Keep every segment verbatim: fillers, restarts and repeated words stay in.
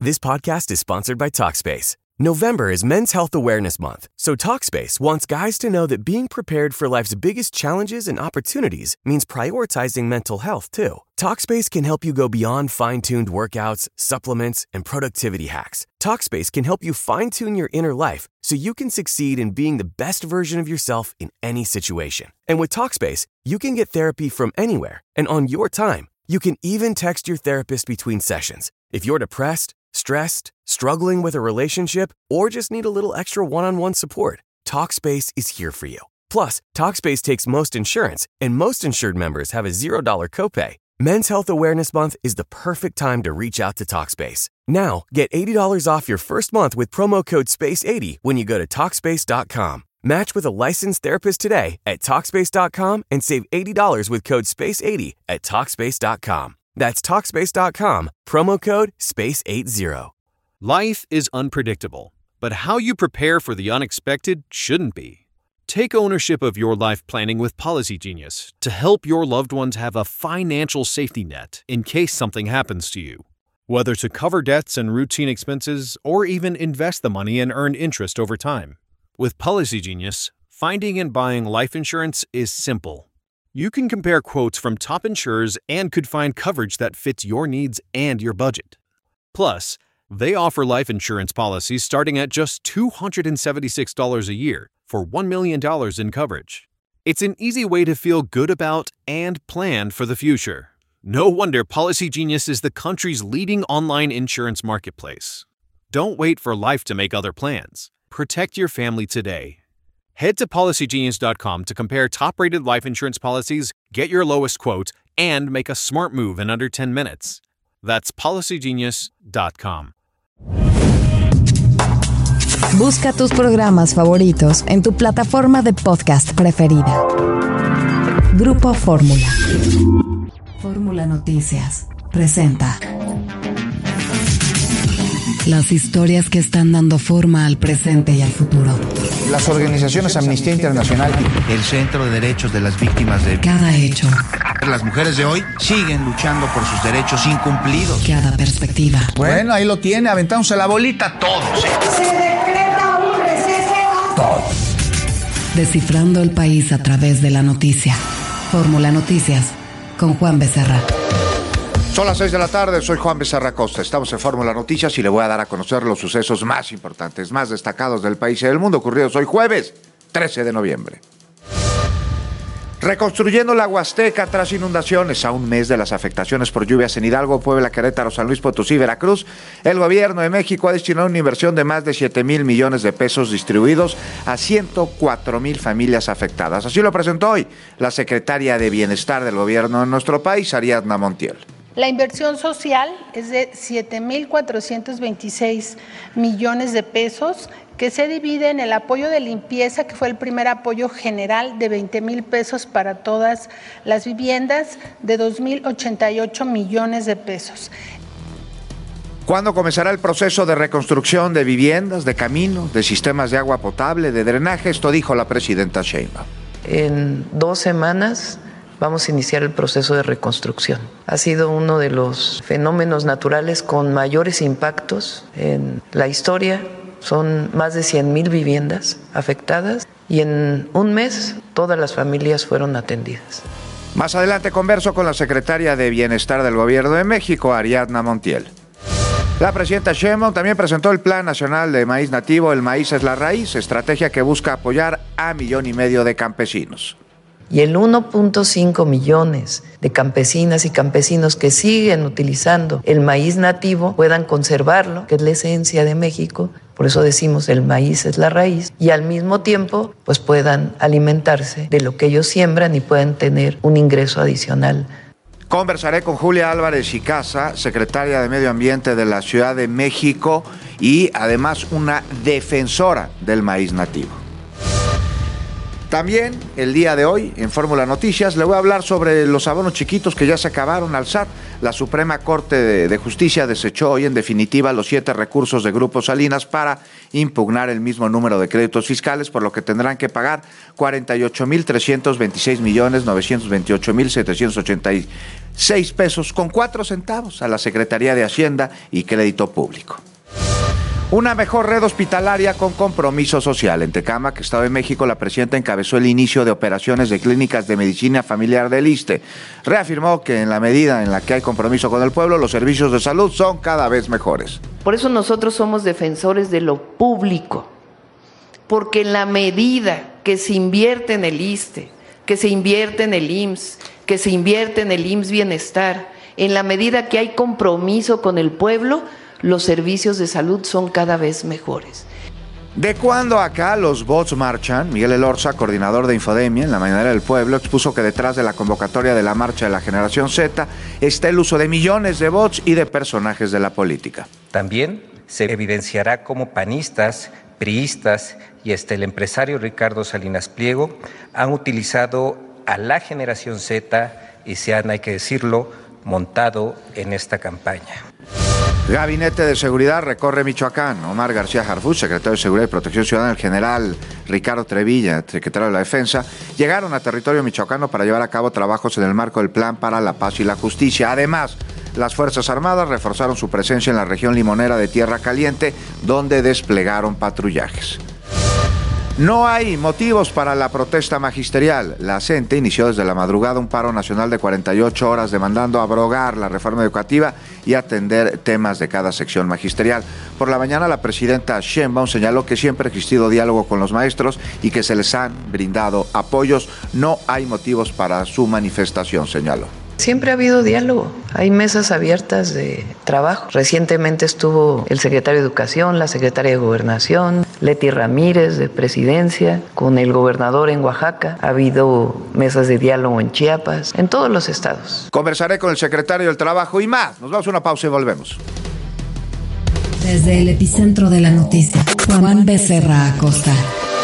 This podcast is sponsored by Talkspace. November is Men's Health Awareness Month, so Talkspace wants guys to know that being prepared for life's biggest challenges and opportunities means prioritizing mental health, too. Talkspace can help you go beyond fine-tuned workouts, supplements, and productivity hacks. Talkspace can help you fine-tune your inner life so you can succeed in being the best version of yourself in any situation. And with Talkspace, you can get therapy from anywhere and on your time. You can even text your therapist between sessions. If you're depressed, stressed, struggling with a relationship, or just need a little extra one-on-one support, Talkspace is here for you. Plus, Talkspace takes most insurance, and most insured members have a zero dollars copay. Men's Health Awareness Month is the perfect time to reach out to Talkspace. Now, get eighty dollars off your first month with promo code space eighty when you go to Talkspace dot com. Match with a licensed therapist today at Talkspace dot com and save eighty dollars with code space eighty at Talkspace dot com. That's Talkspace dot com, promo code space eighty. Life is unpredictable, but how you prepare for the unexpected shouldn't be. Take ownership of your life planning with Policy Genius to help your loved ones have a financial safety net in case something happens to you. Whether to cover debts and routine expenses or even invest the money and earn interest over time. With Policy Genius, finding and buying life insurance is simple. You can compare quotes from top insurers and could find coverage that fits your needs and your budget. Plus, they offer life insurance policies starting at just two hundred seventy-six dollars a year for one million dollars in coverage. It's an easy way to feel good about and plan for the future. No wonder Policy Genius is the country's leading online insurance marketplace. Don't wait for life to make other plans. Protect your family today. Head to policy genius dot com to compare top-rated life insurance policies, get your lowest quote, and make a smart move in under ten minutes. That's policy genius dot com. Busca tus programas favoritos en tu plataforma de podcast preferida. Grupo Fórmula. Fórmula Noticias presenta las historias que están dando forma al presente y al futuro. Las organizaciones Amnistía Internacional y el Centro de Derechos de las Víctimas de... Cada hecho. Las mujeres de hoy siguen luchando por sus derechos incumplidos. Cada perspectiva. Bueno, ahí lo tiene, aventándose la bolita todos. Se decreta un receso. Todos. Descifrando el país a través de la noticia. Fórmula Noticias con Juan Becerra. Son las seis de la tarde, soy Juan Becerra Costa. Estamos en Fórmula Noticias y le voy a dar a conocer los sucesos más importantes, más destacados del país y del mundo ocurridos hoy jueves, trece de noviembre. Reconstruyendo la Huasteca tras inundaciones. A un mes de las afectaciones por lluvias en Hidalgo, Puebla, Querétaro, San Luis Potosí y Veracruz, el gobierno de México ha destinado una inversión de más de siete mil millones de pesos distribuidos a ciento cuatro mil familias afectadas. Así lo presentó hoy la secretaria de Bienestar del gobierno de nuestro país, Ariadna Montiel. La inversión social es de siete mil cuatrocientos veintiséis millones de pesos, que se divide en el apoyo de limpieza, que fue el primer apoyo general de veinte mil pesos para todas las viviendas, de dos mil ochenta y ocho millones de pesos. ¿Cuándo comenzará el proceso de reconstrucción de viviendas, de caminos, de sistemas de agua potable, de drenaje? Esto dijo la presidenta Sheinbaum. En dos semanas vamos a iniciar el proceso de reconstrucción. Ha sido uno de los fenómenos naturales con mayores impactos en la historia. Son más de cien mil viviendas afectadas y en un mes todas las familias fueron atendidas. Más adelante converso con la secretaria de Bienestar del Gobierno de México, Ariadna Montiel. La presidenta Sheinbaum también presentó el Plan Nacional de Maíz Nativo, El Maíz es la Raíz, estrategia que busca apoyar a millón y medio de campesinos. Y el uno punto cinco millones de campesinas y campesinos que siguen utilizando el maíz nativo puedan conservarlo, que es la esencia de México, por eso decimos el maíz es la raíz, y al mismo tiempo pues puedan alimentarse de lo que ellos siembran y puedan tener un ingreso adicional. Conversaré con Julia Álvarez y Casa, secretaria de Medio Ambiente de la Ciudad de México y además una defensora del maíz nativo. También el día de hoy en Fórmula Noticias le voy a hablar sobre los abonos chiquitos que ya se acabaron al S A T. La Suprema Corte de, de Justicia desechó hoy en definitiva los siete recursos de Grupo Salinas para impugnar el mismo número de créditos fiscales, por lo que tendrán que pagar cuarenta y ocho mil trescientos veintiséis millones novecientos veintiocho mil setecientos ochenta y seis pesos con cuatro centavos a la Secretaría de Hacienda y Crédito Público. Una mejor red hospitalaria con compromiso social. En Tecámac, Estado de México, la presidenta encabezó el inicio de operaciones de clínicas de medicina familiar del ISSSTE. Reafirmó que en la medida en la que hay compromiso con el pueblo, los servicios de salud son cada vez mejores. Por eso nosotros somos defensores de lo público, porque en la medida que se invierte en el ISSSTE, que se invierte en el I M S S, que se invierte en el I M S S Bienestar, en la medida que hay compromiso con el pueblo, los servicios de salud son cada vez mejores. ¿De cuándo acá los bots marchan? Miguel Elorza, coordinador de Infodemia en la Mañanera del Pueblo, expuso que detrás de la convocatoria de la marcha de la Generación Z está el uso de millones de bots y de personajes de la política. También se evidenciará cómo panistas, priistas y hasta el empresario Ricardo Salinas Pliego han utilizado a la Generación Z y se han, hay que decirlo, montado en esta campaña. Gabinete de Seguridad recorre Michoacán. Omar García Harfuch, secretario de Seguridad y Protección Ciudadana, el general Ricardo Trevilla, secretario de la Defensa, llegaron a territorio michoacano para llevar a cabo trabajos en el marco del Plan para la Paz y la Justicia. Además, las Fuerzas Armadas reforzaron su presencia en la región limonera de Tierra Caliente, donde desplegaron patrullajes. No hay motivos para la protesta magisterial. La C E N T E inició desde la madrugada un paro nacional de cuarenta y ocho horas demandando abrogar la reforma educativa y atender temas de cada sección magisterial. Por la mañana, la presidenta Sheinbaum señaló que siempre ha existido diálogo con los maestros y que se les han brindado apoyos. No hay motivos para su manifestación, señaló. Siempre ha habido diálogo, hay mesas abiertas de trabajo. Recientemente estuvo el secretario de Educación, la secretaria de Gobernación, Leti Ramírez de Presidencia, con el gobernador en Oaxaca. Ha habido mesas de diálogo en Chiapas, en todos los estados. Conversaré con el secretario del Trabajo y más. Nos vamos a una pausa y volvemos. Desde el epicentro de la noticia, Juan Becerra Acosta.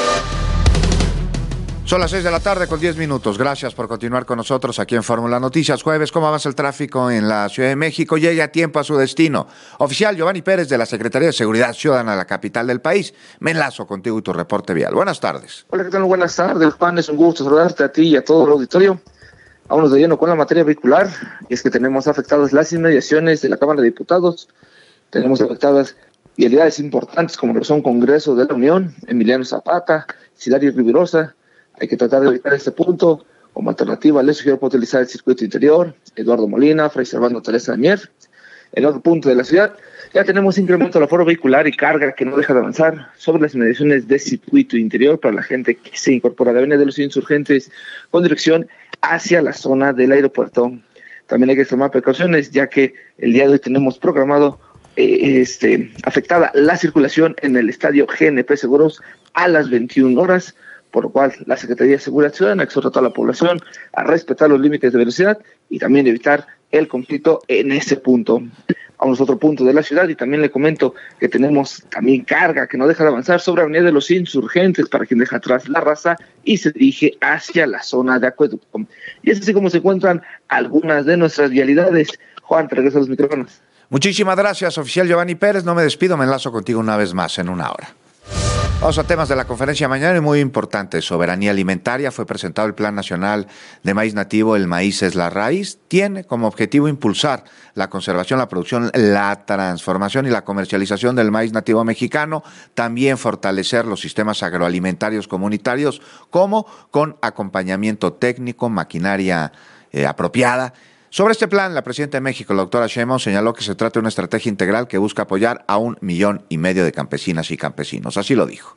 Son las seis de la tarde con diez minutos. Gracias por continuar con nosotros aquí en Fórmula Noticias. Jueves, ¿cómo avanza el tráfico en la Ciudad de México? Llegue a tiempo a su destino. Oficial Giovanni Pérez de la Secretaría de Seguridad Ciudadana de la capital del país. Me enlazo contigo y tu reporte vial. Buenas tardes. Hola, ¿qué tal? Buenas tardes, Juan. Es un gusto saludarte a ti y a todo el auditorio. Vámonos de lleno con la materia vehicular. Y es que tenemos afectadas las inmediaciones de la Cámara de Diputados. Tenemos afectadas vialidades importantes como lo son Congreso de la Unión, Emiliano Zapata, Hilario Riverosa. Hay que tratar de evitar este punto. Como alternativa, les sugiero para utilizar el circuito interior, Eduardo Molina, Fray Servando Teresa de Mier. En otro punto de la ciudad, ya tenemos incremento del aforo vehicular y carga que no deja de avanzar sobre las inmediaciones de circuito interior para la gente que se incorpora de Avenida de los Insurgentes con dirección hacia la zona del aeropuerto. También hay que tomar precauciones, ya que el día de hoy tenemos programado eh, este, afectada la circulación en el estadio G N P Seguros a las veintiuna horas, por lo cual la Secretaría de Seguridad Ciudadana exhorta a toda la población a respetar los límites de velocidad y también evitar el conflicto en ese punto. Vamos a otro punto de la ciudad y también le comento que tenemos también carga que no deja de avanzar sobre Avenida de los Insurgentes para quien deja atrás La Raza y se dirige hacia la zona de Acueducto. Y es así como se encuentran algunas de nuestras vialidades. Juan, te regreso a los micrófonos. Muchísimas gracias, oficial Giovanni Pérez. No me despido, me enlazo contigo una vez más en una hora. Vamos a temas de la conferencia de mañana, muy importante. Soberanía alimentaria. Fue presentado el Plan Nacional de Maíz Nativo. El maíz es la raíz. Tiene como objetivo impulsar la conservación, la producción, la transformación y la comercialización del maíz nativo mexicano. También fortalecer los sistemas agroalimentarios comunitarios, como con acompañamiento técnico, maquinaria eh, apropiada. Sobre este plan, la presidenta de México, la doctora Sheinbaum, señaló que se trata de una estrategia integral que busca apoyar a un millón y medio de campesinas y campesinos. Así lo dijo.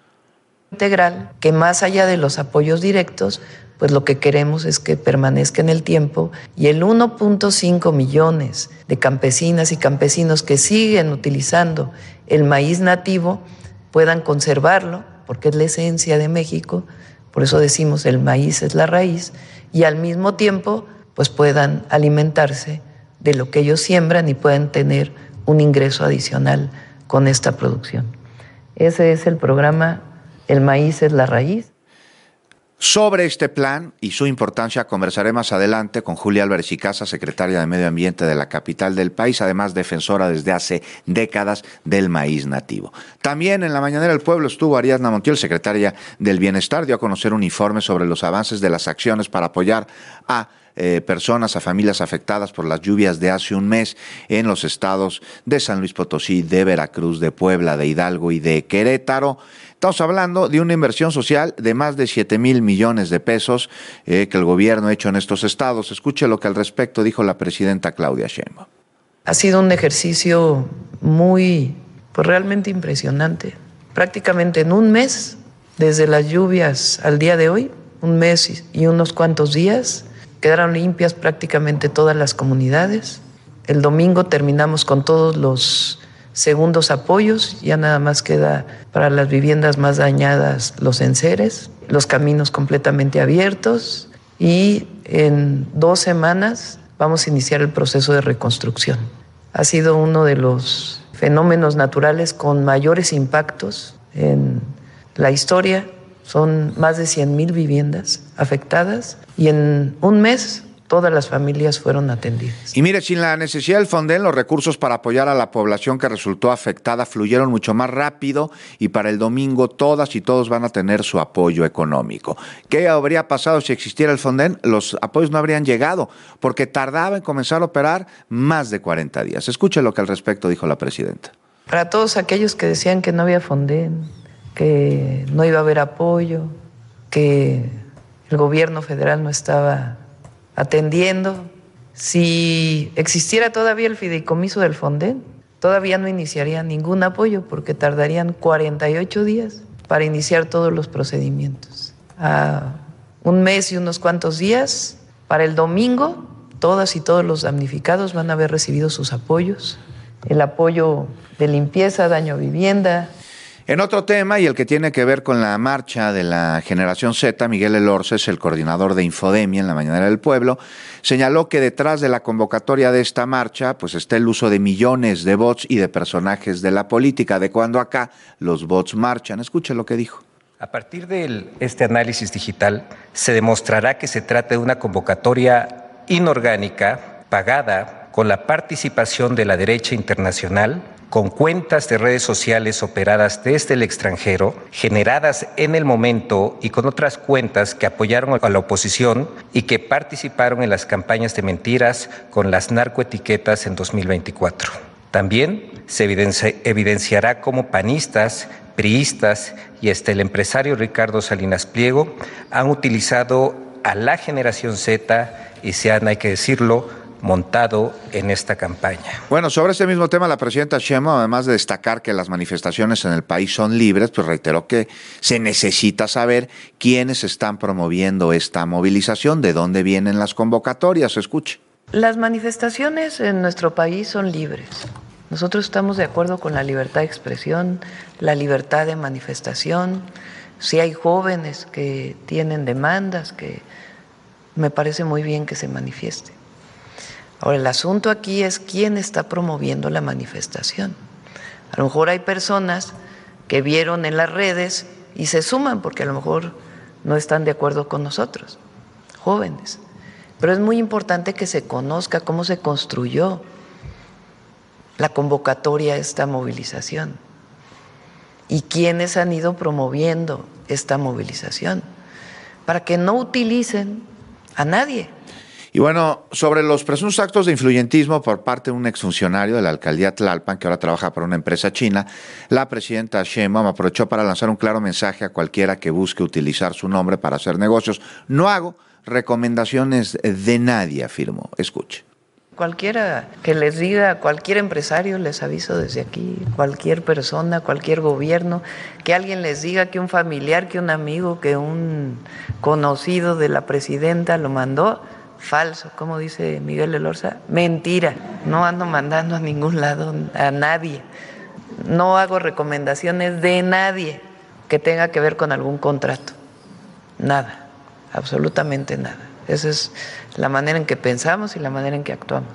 Integral, que más allá de los apoyos directos, pues lo que queremos es que permanezca en el tiempo y el uno punto cinco millones de campesinas y campesinos que siguen utilizando el maíz nativo puedan conservarlo, porque es la esencia de México, por eso decimos el maíz es la raíz, y al mismo tiempo pues puedan alimentarse de lo que ellos siembran y puedan tener un ingreso adicional con esta producción. Ese es el programa El Maíz es la Raíz. Sobre este plan y su importancia conversaré más adelante con Julia Álvarez y Casa, secretaria de Medio Ambiente de la capital del país, además defensora desde hace décadas del maíz nativo. También en la Mañanera del Pueblo estuvo Ariadna Montiel, secretaria del Bienestar, dio a conocer un informe sobre los avances de las acciones para apoyar a Eh, personas, a familias afectadas por las lluvias de hace un mes en los estados de San Luis Potosí, de Veracruz, de Puebla, de Hidalgo y de Querétaro. Estamos hablando de una inversión social de más de siete mil millones de pesos eh, que el gobierno ha hecho en estos estados. Escuche lo que al respecto dijo la presidenta Claudia Sheinbaum. Ha sido un ejercicio muy, pues realmente impresionante. Prácticamente en un mes, desde las lluvias al día de hoy, un mes y unos cuantos días, quedaron limpias prácticamente todas las comunidades. El domingo terminamos con todos los segundos apoyos, ya nada más queda para las viviendas más dañadas los enseres, los caminos completamente abiertos y en dos semanas vamos a iniciar el proceso de reconstrucción. Ha sido uno de los fenómenos naturales con mayores impactos en la historia. Son más de cien mil viviendas afectadas y en un mes todas las familias fueron atendidas. Y mire, sin la necesidad del Fonden, los recursos para apoyar a la población que resultó afectada fluyeron mucho más rápido y para el domingo todas y todos van a tener su apoyo económico. ¿Qué habría pasado si existiera el Fonden? Los apoyos no habrían llegado porque tardaba en comenzar a operar más de cuarenta días. Escuche lo que al respecto dijo la presidenta. Para todos aquellos que decían que no había Fonden, que no iba a haber apoyo, que el gobierno federal no estaba atendiendo. Si existiera todavía el fideicomiso del Fonden, todavía no iniciaría ningún apoyo porque tardarían cuarenta y ocho días para iniciar todos los procedimientos. A un mes y unos cuantos días, para el domingo, todas y todos los damnificados van a haber recibido sus apoyos, el apoyo de limpieza, daño a vivienda. En otro tema, y el que tiene que ver con la marcha de la Generación Z, Miguel Elorces, el coordinador de Infodemia en la Mañanera del Pueblo, señaló que detrás de la convocatoria de esta marcha pues está el uso de millones de bots y de personajes de la política, de cuando acá los bots marchan. Escuche lo que dijo. A partir de este análisis digital, se demostrará que se trata de una convocatoria inorgánica, pagada, con la participación de la derecha internacional, con cuentas de redes sociales operadas desde el extranjero, generadas en el momento y con otras cuentas que apoyaron a la oposición y que participaron en las campañas de mentiras con las narcoetiquetas en dos mil veinticuatro. También se evidencia, evidenciará cómo panistas, priistas y hasta el empresario Ricardo Salinas Pliego han utilizado a la generación Z y se han, hay que decirlo, montado en esta campaña. Bueno, sobre este mismo tema, la presidenta Sheinbaum, además de destacar que las manifestaciones en el país son libres, pues reiteró que se necesita saber quiénes están promoviendo esta movilización, de dónde vienen las convocatorias. Escuche. Las manifestaciones en nuestro país son libres. Nosotros estamos de acuerdo con la libertad de expresión, la libertad de manifestación. Si hay jóvenes que tienen demandas, que me parece muy bien que se manifiesten. Ahora, el asunto aquí es quién está promoviendo la manifestación. A lo mejor hay personas que vieron en las redes y se suman porque a lo mejor no están de acuerdo con nosotros, jóvenes. Pero es muy importante que se conozca cómo se construyó la convocatoria a esta movilización y quiénes han ido promoviendo esta movilización, para que no utilicen a nadie. Y bueno, sobre los presuntos actos de influyentismo por parte de un exfuncionario de la alcaldía Tlalpan, que ahora trabaja para una empresa china, la presidenta Sheinbaum aprovechó para lanzar un claro mensaje a cualquiera que busque utilizar su nombre para hacer negocios. No hago recomendaciones de nadie, afirmó. Escuche. Cualquiera que les diga, cualquier empresario, les aviso desde aquí, cualquier persona, cualquier gobierno, que alguien les diga que un familiar, que un amigo, que un conocido de la presidenta lo mandó, falso, como dice Miguel Elorza, mentira, no ando mandando a ningún lado a nadie, no hago recomendaciones de nadie que tenga que ver con algún contrato, nada, absolutamente nada. Esa es la manera en que pensamos y la manera en que actuamos.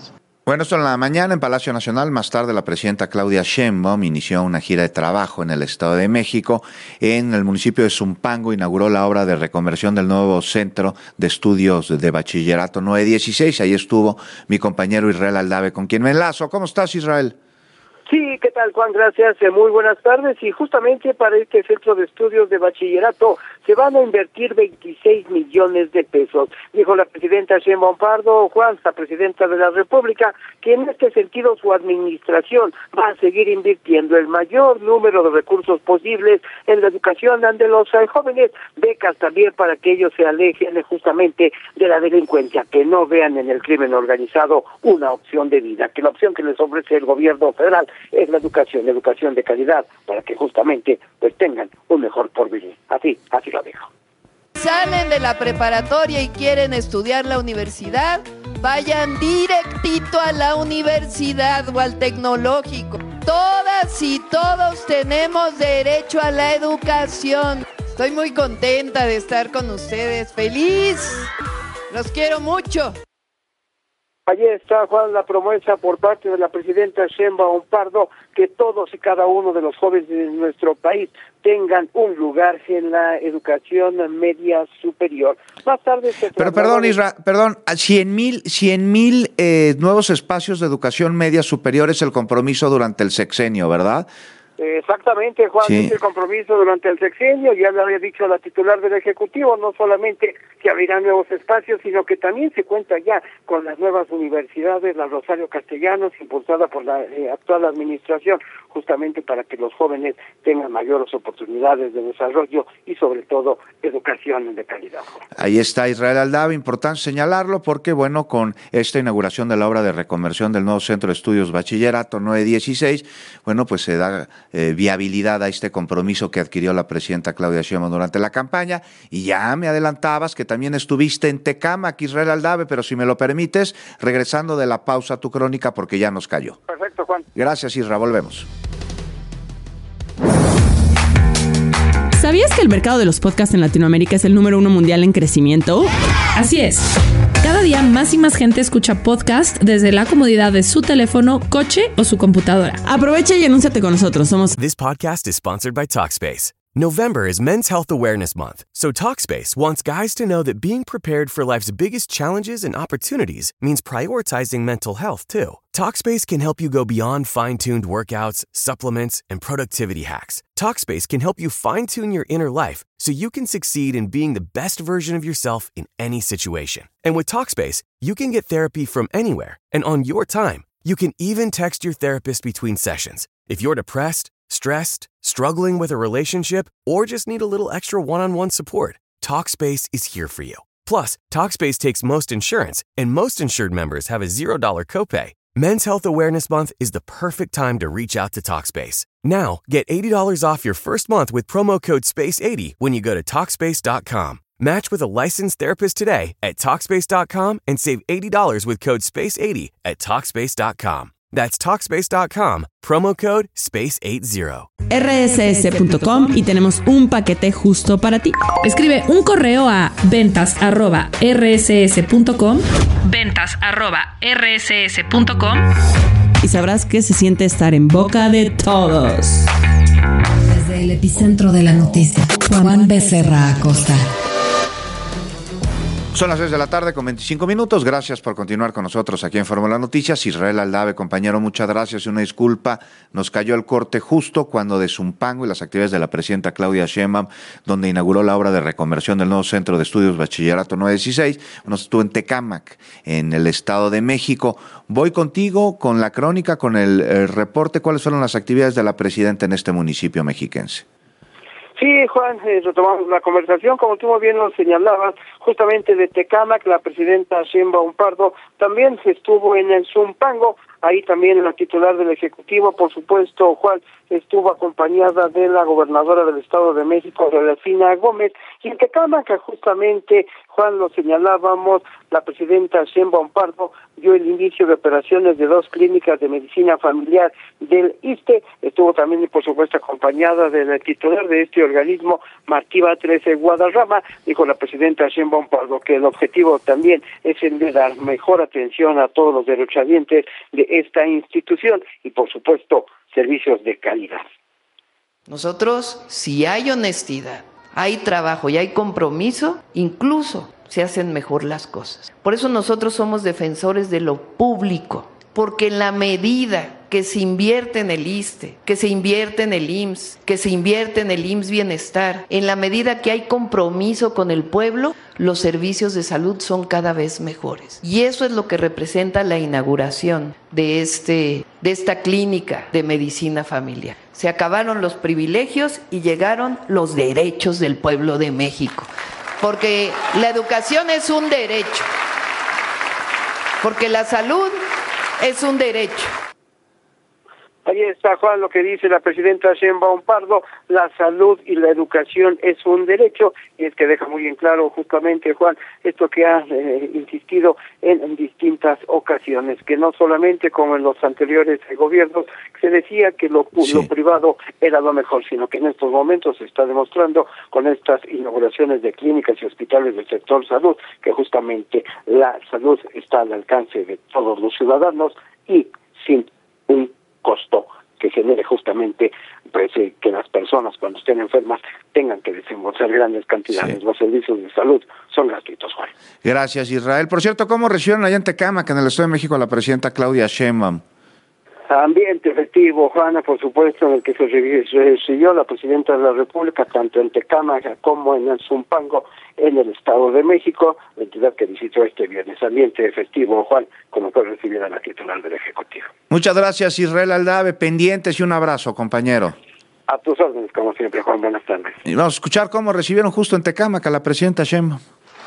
Bueno, esto en la mañana en Palacio Nacional. Más tarde la presidenta Claudia Sheinbaum inició una gira de trabajo en el Estado de México. En el municipio de Zumpango inauguró la obra de reconversión del nuevo Centro de Estudios de Bachillerato nueve dieciséis. Ahí estuvo mi compañero Israel Aldave, con quien me enlazo. ¿Cómo estás, Israel? Sí, ¿qué tal, Juan? Gracias, eh, muy buenas tardes. Y justamente para este Centro de Estudios de Bachillerato se van a invertir veintiséis millones de pesos. Dijo la presidenta Sheinbaum Pardo, Juan, la presidenta de la República, que en este sentido su administración va a seguir invirtiendo el mayor número de recursos posibles en la educación de los eh, jóvenes, becas también para que ellos se alejen eh, justamente de la delincuencia, que no vean en el crimen organizado una opción de vida, que la opción que les ofrece el gobierno federal es la educación, educación de calidad, para que justamente pues tengan un mejor porvenir. Así, así lo dejo. Salen de la preparatoria y quieren estudiar la universidad, vayan directito a la universidad o al tecnológico. Todas y todos tenemos derecho a la educación. Estoy muy contenta de estar con ustedes, feliz. Los quiero mucho. Allí está, Juan, la promesa por parte de la presidenta Sheinbaum Pardo que todos y cada uno de los jóvenes de nuestro país tengan un lugar en la educación media superior. Más tarde se Pero perdón, Isra, perdón, cien mil, cien mil eh, nuevos espacios de educación media superior es el compromiso durante el sexenio, ¿verdad? Exactamente, Juan, sí. Es el compromiso durante el sexenio. Ya le había dicho a la titular del Ejecutivo, no solamente que abrirán nuevos espacios, sino que también se cuenta ya con las nuevas universidades, la Rosario Castellanos, impulsada por la eh, actual administración, justamente para que los jóvenes tengan mayores oportunidades de desarrollo y sobre todo educación de calidad. Ahí está Israel Aldave, importante señalarlo porque, bueno, con esta inauguración de la obra de reconversión del nuevo Centro de Estudios Bachillerato nueve dieciséis, bueno, pues se da eh, viabilidad a este compromiso que adquirió la presidenta Claudia Sheinbaum durante la campaña. Y ya me adelantabas que también estuviste en Tecámac, Israel Aldave, pero si me lo permites, regresando de la pausa a tu crónica porque ya nos cayó. Perfecto, Juan. Gracias, Isra, volvemos. ¿Sabías que el mercado de los podcasts en Latinoamérica es el número uno mundial en crecimiento? Así es. Cada día más y más gente escucha podcast desde la comodidad de su teléfono, coche o su computadora. Aprovecha y anúnciate con nosotros. Somos This podcast is sponsored by Talkspace. November is Men's Health Awareness Month, so Talkspace wants guys to know that being prepared for life's biggest challenges and opportunities means prioritizing mental health, too. Talkspace can help you go beyond fine-tuned workouts, supplements, and productivity hacks. Talkspace can help you fine-tune your inner life so you can succeed in being the best version of yourself in any situation. And with Talkspace, you can get therapy from anywhere and on your time. You can even text your therapist between sessions. If you're depressed, stressed, struggling with a relationship, or just need a little extra one-on-one support, Talkspace is here for you. Plus, Talkspace takes most insurance, and most insured members have a zero dollars copay. Men's Health Awareness Month is the perfect time to reach out to Talkspace. Now, get eighty dollars off your first month with promo code space eighty when you go to Talkspace dot com. Match with a licensed therapist today at Talkspace dot com and save eighty dollars with code space eighty at Talkspace dot com. That's Talkspace dot com, promo code space eighty. erre ese ese punto com y tenemos un paquete justo para ti. Escribe un correo a ventas arroba erre ese ese punto com, ventas arroba erre ese ese punto com, y sabrás que se siente estar en boca de todos. Desde el epicentro de la noticia, Juan Becerra Acosta. Son las seis de la tarde con veinticinco minutos. Gracias por continuar con nosotros aquí en Fórmula Noticias. Israel Aldave, compañero, muchas gracias y una disculpa. Nos cayó el corte justo cuando de Zumpango y las actividades de la presidenta Claudia Sheinbaum, donde inauguró la obra de reconversión del nuevo Centro de Estudios Bachillerato nueve dieciséis. Nos estuvo en Tecámac, en el Estado de México. Voy contigo con la crónica, con el, el reporte. ¿Cuáles fueron las actividades de la presidenta en este municipio mexiquense? Sí, Juan, eh, retomamos la conversación, como tú muy bien lo señalabas, justamente de Tecámac, la presidenta Sheinbaum Pardo también estuvo en el Zumpango, ahí también la titular del Ejecutivo, por supuesto, Juan, estuvo acompañada de la gobernadora del Estado de México, Delfina Gómez, y en Tecámac justamente, Juan, lo señalábamos, la presidenta Sheinbaum Pardo dio el inicio de operaciones de dos clínicas de medicina familiar del ISSSTE. Estuvo también, por supuesto, acompañada del titular de este organismo, Martí Batres Guadarrama. Dijo la presidenta Sheinbaum Pardo que el objetivo también es el de dar mejor atención a todos los derechohabientes de esta institución y, por supuesto, servicios de calidad. Nosotros, si hay honestidad, hay trabajo y hay compromiso, incluso se hacen mejor las cosas. Por eso nosotros somos defensores de lo público, porque en la medida que se invierte en el ISSSTE, que se invierte en el I M S S, que se invierte en el I M S S Bienestar, en la medida que hay compromiso con el pueblo, los servicios de salud son cada vez mejores. Y eso es lo que representa la inauguración de, este, de esta clínica de medicina familiar. Se acabaron los privilegios y llegaron los derechos del pueblo de México. Porque la educación es un derecho, porque la salud es un derecho. Ahí está, Juan, lo que dice la presidenta Sheinbaum Pardo, la salud y la educación es un derecho, y es que deja muy en claro justamente, Juan, esto que ha eh, insistido en, en distintas ocasiones, que no solamente como en los anteriores gobiernos se decía que lo, sí. lo privado era lo mejor, sino que en estos momentos se está demostrando con estas inauguraciones de clínicas y hospitales del sector salud, que justamente la salud está al alcance de todos los ciudadanos y sin un costo que genere justamente pues, eh, que las personas cuando estén enfermas tengan que desembolsar grandes cantidades. Sí. Los servicios de salud son gratuitos, Juan. Gracias, Israel. Por cierto, ¿cómo recibieron allá en Tecámac, en el Estado de México, a la presidenta Claudia Sheinbaum? Ambiente efectivo, Juana, por supuesto, en el que se recibió la presidenta de la República, tanto en Tecámac como en el Zumpango, en el Estado de México, la entidad que visitó este viernes. Ambiente efectivo, Juan, como fue recibida la titular del Ejecutivo. Muchas gracias, Israel Aldave. Pendientes y un abrazo, compañero. A tus órdenes, como siempre, Juan. Buenas tardes. Y vamos a escuchar cómo recibieron justo en Tecámac a la presidenta Sheinbaum.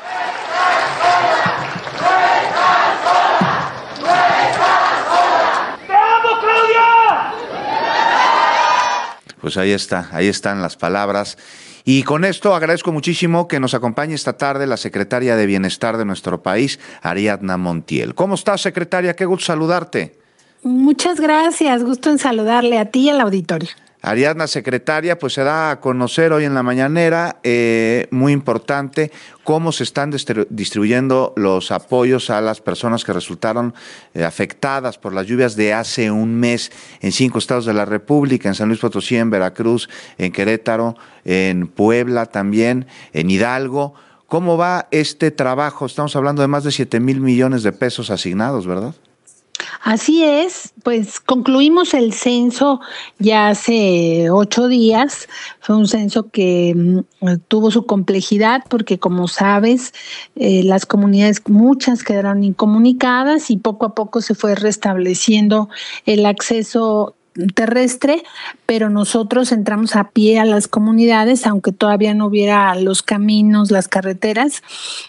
Pues ahí está, ahí están las palabras. Y con esto agradezco muchísimo que nos acompañe esta tarde la secretaria de Bienestar de nuestro país, Ariadna Montiel. ¿Cómo estás, secretaria? Qué gusto saludarte. Muchas gracias, gusto en saludarle a ti y al auditorio. Ariadna, secretaria, pues se da a conocer hoy en la mañanera, eh, muy importante, cómo se están distribuyendo los apoyos a las personas que resultaron eh, afectadas por las lluvias de hace un mes en cinco estados de la República, en San Luis Potosí, en Veracruz, en Querétaro, en Puebla también, en Hidalgo. ¿Cómo va este trabajo? Estamos hablando de más de siete mil millones de pesos asignados, ¿verdad? Así es, pues concluimos el censo ya hace ocho días. Fue un censo que mm, tuvo su complejidad porque, como sabes, eh, las comunidades, muchas quedaron incomunicadas y poco a poco se fue restableciendo el acceso terrestre, pero nosotros entramos a pie a las comunidades, aunque todavía no hubiera los caminos, las carreteras,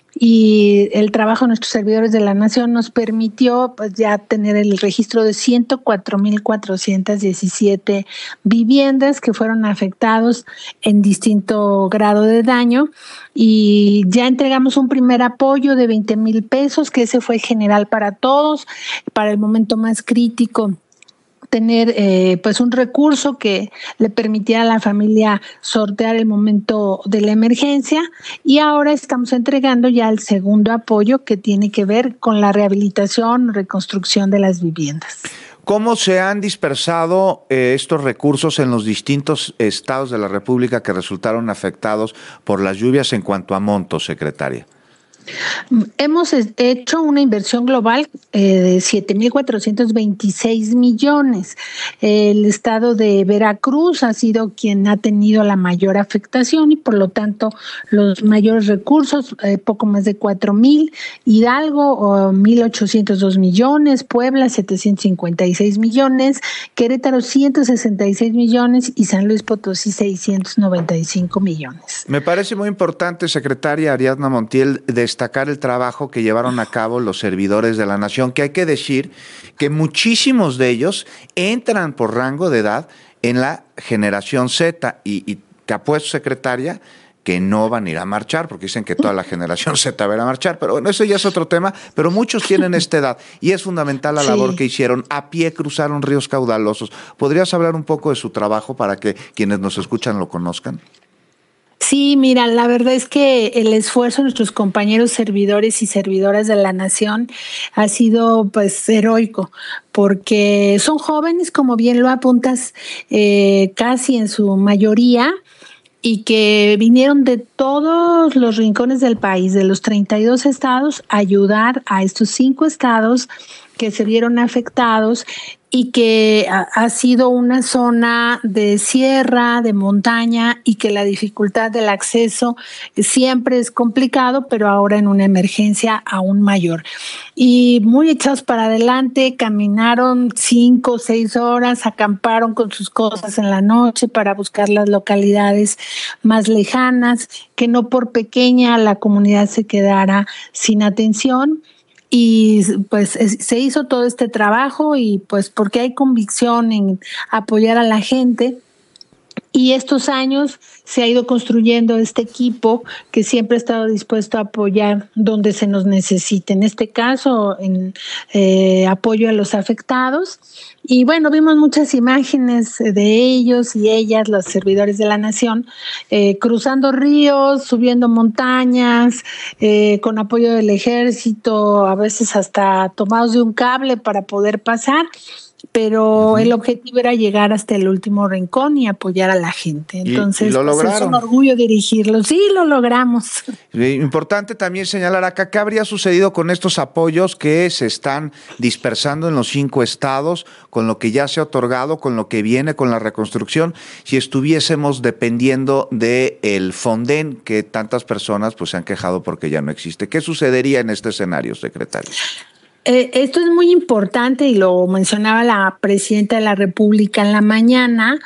y el trabajo de nuestros servidores de la Nación nos permitió pues ya tener el registro de ciento cuatro mil cuatrocientas diecisiete viviendas que fueron afectados en distinto grado de daño, y ya entregamos un primer apoyo de veinte mil pesos, que ese fue general para todos, para el momento más crítico, tener eh, pues un recurso que le permitiera a la familia sortear el momento de la emergencia, y ahora estamos entregando ya el segundo apoyo, que tiene que ver con la rehabilitación, reconstrucción de las viviendas. ¿Cómo se han dispersado eh, estos recursos en los distintos estados de la República que resultaron afectados por las lluvias en cuanto a montos, secretaria? Hemos hecho una inversión global eh, de siete mil cuatrocientos veintiséis millones. El estado de Veracruz ha sido quien ha tenido la mayor afectación y por lo tanto los mayores recursos, eh, poco más de cuatro mil. Hidalgo, oh, mil ochocientos dos millones. Puebla, setecientos cincuenta y seis millones. Querétaro, ciento sesenta y seis millones. Y San Luis Potosí, seiscientos noventa y cinco millones. Me parece muy importante, secretaria Ariadna Montiel, destacar el trabajo que llevaron a cabo los servidores de la Nación, que hay que decir que muchísimos de ellos entran por rango de edad en la generación Z, y, y te apuesto, secretaria, que no van a ir a marchar, porque dicen que toda la generación Z va a ir a marchar, pero bueno, eso ya es otro tema, pero muchos tienen esta edad y es fundamental la sí. labor que hicieron. A pie cruzaron ríos caudalosos. ¿Podrías hablar un poco de su trabajo para que quienes nos escuchan lo conozcan? Sí, mira, la verdad es que el esfuerzo de nuestros compañeros servidores y servidoras de la nación ha sido pues heroico, porque son jóvenes, como bien lo apuntas, eh, casi en su mayoría, y que vinieron de todos los rincones del país, de los treinta y dos estados, a ayudar a estos cinco estados que se vieron afectados y que ha, ha sido una zona de sierra, de montaña, y que la dificultad del acceso siempre es complicado, pero ahora en una emergencia aún mayor. Y muy echados para adelante, caminaron cinco o seis horas, acamparon con sus cosas en la noche para buscar las localidades más lejanas, que no por pequeña la comunidad se quedara sin atención. Y pues se hizo todo este trabajo y pues porque hay convicción en apoyar a la gente. Y estos años se ha ido construyendo este equipo que siempre ha estado dispuesto a apoyar donde se nos necesite. En este caso, en eh, apoyo a los afectados. Y bueno, vimos muchas imágenes de ellos y ellas, los servidores de la nación, eh, cruzando ríos, subiendo montañas, eh, con apoyo del ejército, a veces hasta tomados de un cable para poder pasar. Pero uh-huh. el objetivo era llegar hasta el último rincón y apoyar a la gente. Entonces, y, y lo pues, lograron. Es un orgullo dirigirlo. Sí, lo logramos. Importante también señalar acá, ¿qué habría sucedido con estos apoyos que se están dispersando en los cinco estados, con lo que ya se ha otorgado, con lo que viene con la reconstrucción, si estuviésemos dependiendo del Fonden, que tantas personas pues se han quejado porque ya no existe? ¿Qué sucedería en este escenario, secretario? Eh, esto es muy importante y lo mencionaba la presidenta de la República en la mañana.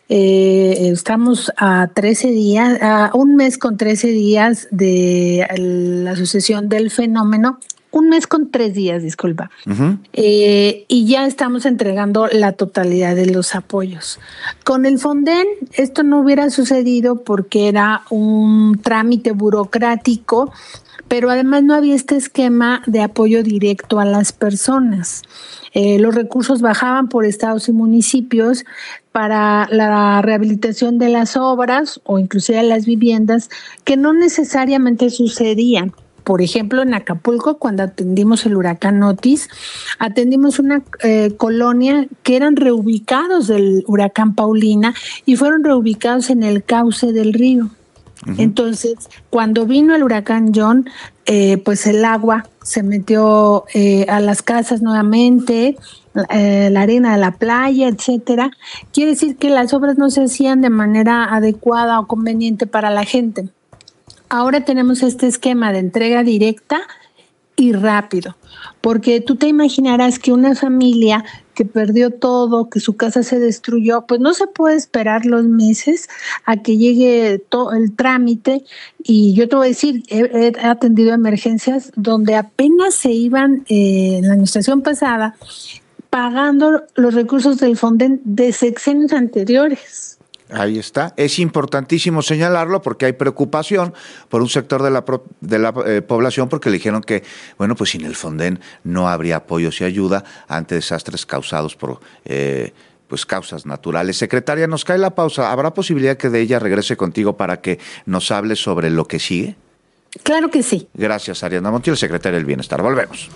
Eh, estamos a trece días, a un mes con trece días de la sucesión del fenómeno. Un mes con tres días, disculpa. Uh-huh. Eh, y ya estamos entregando la totalidad de los apoyos. Con el Fonden esto no hubiera sucedido porque era un trámite burocrático, pero además no había este esquema de apoyo directo a las personas. Eh, los recursos bajaban por estados y municipios para la rehabilitación de las obras o inclusive las viviendas que no necesariamente sucedían. Por ejemplo, en Acapulco, cuando atendimos el huracán Otis, atendimos una eh, colonia que eran reubicados del huracán Paulina y fueron reubicados en el cauce del río. Uh-huh. Entonces, cuando vino el huracán John, eh, pues el agua se metió eh, a las casas nuevamente, eh, la arena de la playa, etcétera. Quiere decir que las obras no se hacían de manera adecuada o conveniente para la gente. Ahora tenemos este esquema de entrega directa y rápido, porque tú te imaginarás que una familia que perdió todo, que su casa se destruyó, pues no se puede esperar los meses a que llegue todo el trámite. Y yo te voy a decir, he, he atendido emergencias donde apenas se iban eh, en la administración pasada pagando los recursos del Fonden de sexenios anteriores. Ahí está. Es importantísimo señalarlo porque hay preocupación por un sector de la, pro, de la eh, población porque le dijeron que, bueno, pues sin el Fonden no habría apoyos y ayuda ante desastres causados por eh, pues causas naturales. Secretaria, nos cae la pausa. ¿Habrá posibilidad que de ella regrese contigo para que nos hable sobre lo que sigue? Claro que sí. Gracias, Ariadna Montiel, secretaria del Bienestar. Volvemos.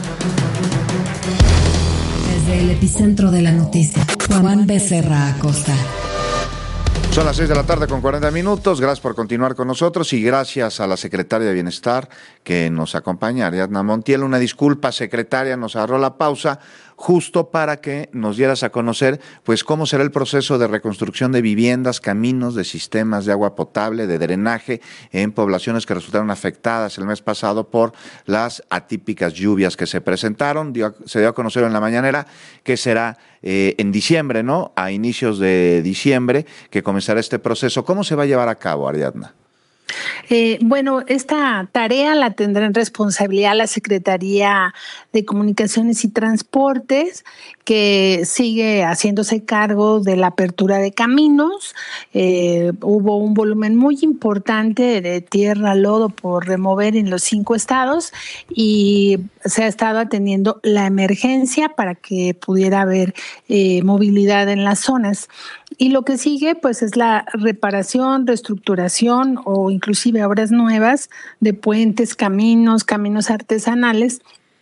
Desde el epicentro de la noticia, Juan Becerra Acosta. Son las seis de la tarde con cuarenta minutos. Gracias por continuar con nosotros y gracias a la secretaria de Bienestar que nos acompaña, Ariadna Montiel. Una disculpa, secretaria, nos agarró la pausa justo para que nos dieras a conocer pues cómo será el proceso de reconstrucción de viviendas, caminos, de sistemas de agua potable, de drenaje en poblaciones que resultaron afectadas el mes pasado por las atípicas lluvias que se presentaron. Dio, se dio a conocer en la mañanera que será eh, en diciembre, ¿no? A inicios de diciembre que comenzará este proceso. ¿Cómo se va a llevar a cabo, Ariadna? Eh, bueno, esta tarea la tendrá en responsabilidad la Secretaría de Comunicaciones y Transportes, que sigue haciéndose cargo de la apertura de caminos. Eh, hubo un volumen muy importante de tierra, lodo por remover en los cinco estados y se ha estado atendiendo la emergencia para que pudiera haber eh, movilidad en las zonas. Y lo que sigue, pues, es la reparación, reestructuración o inclusive obras nuevas de puentes, caminos, caminos artesanales,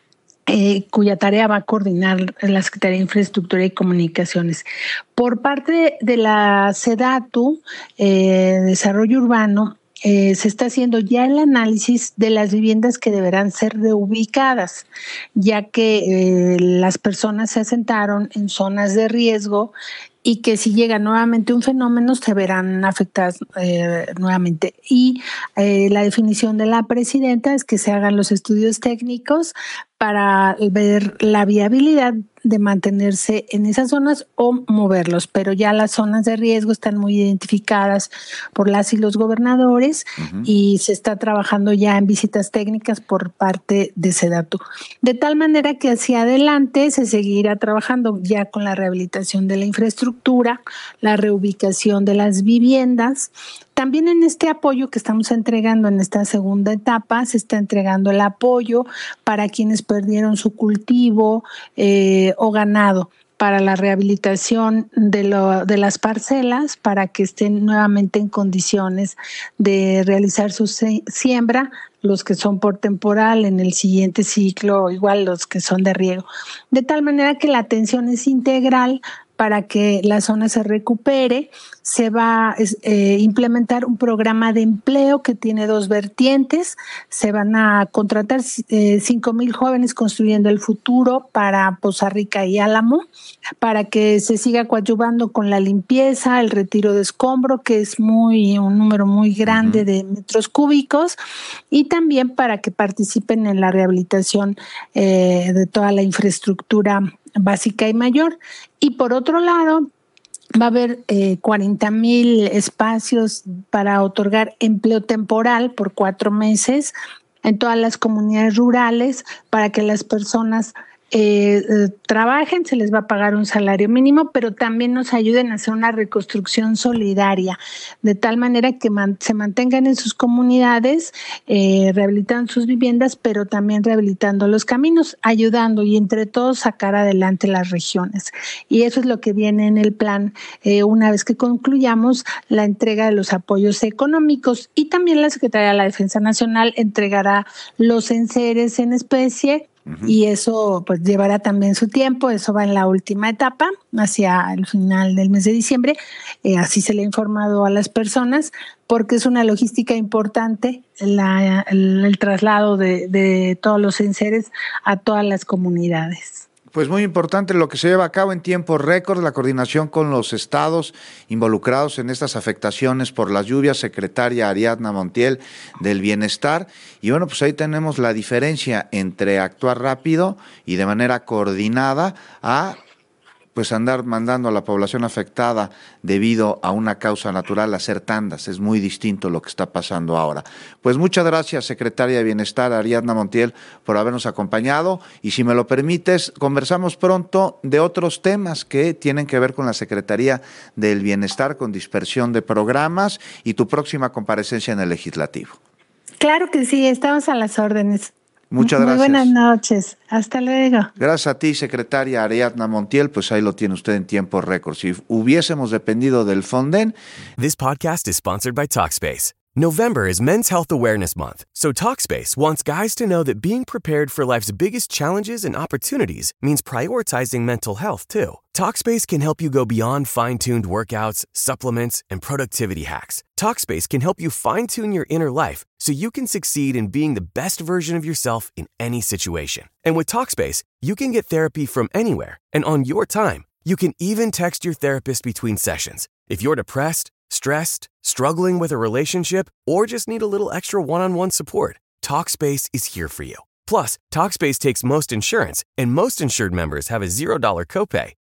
eh, cuya tarea va a coordinar la Secretaría de Infraestructura y Comunicaciones. Por parte de la SEDATU, eh, Desarrollo Urbano, Eh, se está haciendo ya el análisis de las viviendas que deberán ser reubicadas, ya que eh, las personas se asentaron en zonas de riesgo y que si llega nuevamente un fenómeno se verán afectadas eh, nuevamente. Y eh, la definición de la presidenta es que se hagan los estudios técnicos para ver la viabilidad de mantenerse en esas zonas o moverlos, pero ya las zonas de riesgo están muy identificadas por las y los gobernadores uh-huh. y se está trabajando ya en visitas técnicas por parte de SEDATU. De tal manera que hacia adelante se seguirá trabajando ya con la rehabilitación de la infraestructura, la reubicación de las viviendas. También en este apoyo que estamos entregando en esta segunda etapa, se está entregando el apoyo para quienes perdieron su cultivo eh, o ganado, para la rehabilitación de, lo, de las parcelas, para que estén nuevamente en condiciones de realizar su siembra, los que son por temporal, en el siguiente ciclo, igual los que son de riego. De tal manera que la atención es integral para que la zona se recupere. Se va a eh, implementar un programa de empleo que tiene dos vertientes. Se van a contratar eh, cinco mil jóvenes construyendo el futuro para Poza Rica y Álamo, para que se siga coadyuvando con la limpieza, el retiro de escombro, que es muy un número muy grande uh-huh. de metros cúbicos, y también para que participen en la rehabilitación eh, de toda la infraestructura básica y mayor. Y por otro lado, va a haber eh, cuarenta mil espacios para otorgar empleo temporal por cuatro meses en todas las comunidades rurales para que las personas Eh, eh, trabajen, se les va a pagar un salario mínimo, pero también nos ayuden a hacer una reconstrucción solidaria, de tal manera que man, se mantengan en sus comunidades, eh, rehabilitando sus viviendas, pero también rehabilitando los caminos, ayudando y entre todos sacar adelante las regiones. Y eso es lo que viene en el plan eh, una vez que concluyamos la entrega de los apoyos económicos, y también la Secretaría de la Defensa Nacional entregará los enseres en especie. Uh-huh. Y eso pues llevará también su tiempo, eso va en la última etapa, hacia el final del mes de diciembre, eh, así se le ha informado a las personas, porque es una logística importante la, el, el traslado de, de todos los enseres a todas las comunidades. Pues muy importante lo que se lleva a cabo en tiempo récord, la coordinación con los estados involucrados en estas afectaciones por las lluvias, secretaria Ariadna Montiel del Bienestar. Y bueno, pues ahí tenemos la diferencia entre actuar rápido y de manera coordinada a pues andar mandando a la población afectada debido a una causa natural a hacer tandas. Es muy distinto lo que está pasando ahora. Pues muchas gracias, secretaria de Bienestar, Ariadna Montiel, por habernos acompañado. Y si me lo permites, conversamos pronto de otros temas que tienen que ver con la Secretaría del Bienestar, con dispersión de programas y tu próxima comparecencia en el Legislativo. Claro que sí, estamos a las órdenes. Muchas gracias. Muy buenas noches. Hasta luego. Gracias a ti, secretaria Ariadna Montiel. Pues ahí lo tiene usted en tiempo récord. Si hubiésemos dependido del Fonden. This podcast is sponsored by Talkspace. November is Men's Health Awareness Month, so Talkspace wants guys to know that being prepared for life's biggest challenges and opportunities means prioritizing mental health, too. Talkspace can help you go beyond fine-tuned workouts, supplements, and productivity hacks. Talkspace can help you fine-tune your inner life so you can succeed in being the best version of yourself in any situation. And with Talkspace, you can get therapy from anywhere and on your time. You can even text your therapist between sessions. If you're depressed, stressed, struggling with a relationship, or just need a little extra one-on-one support, Talkspace is here for you. Plus, Talkspace takes most insurance, and most insured members have a zero dollar copay.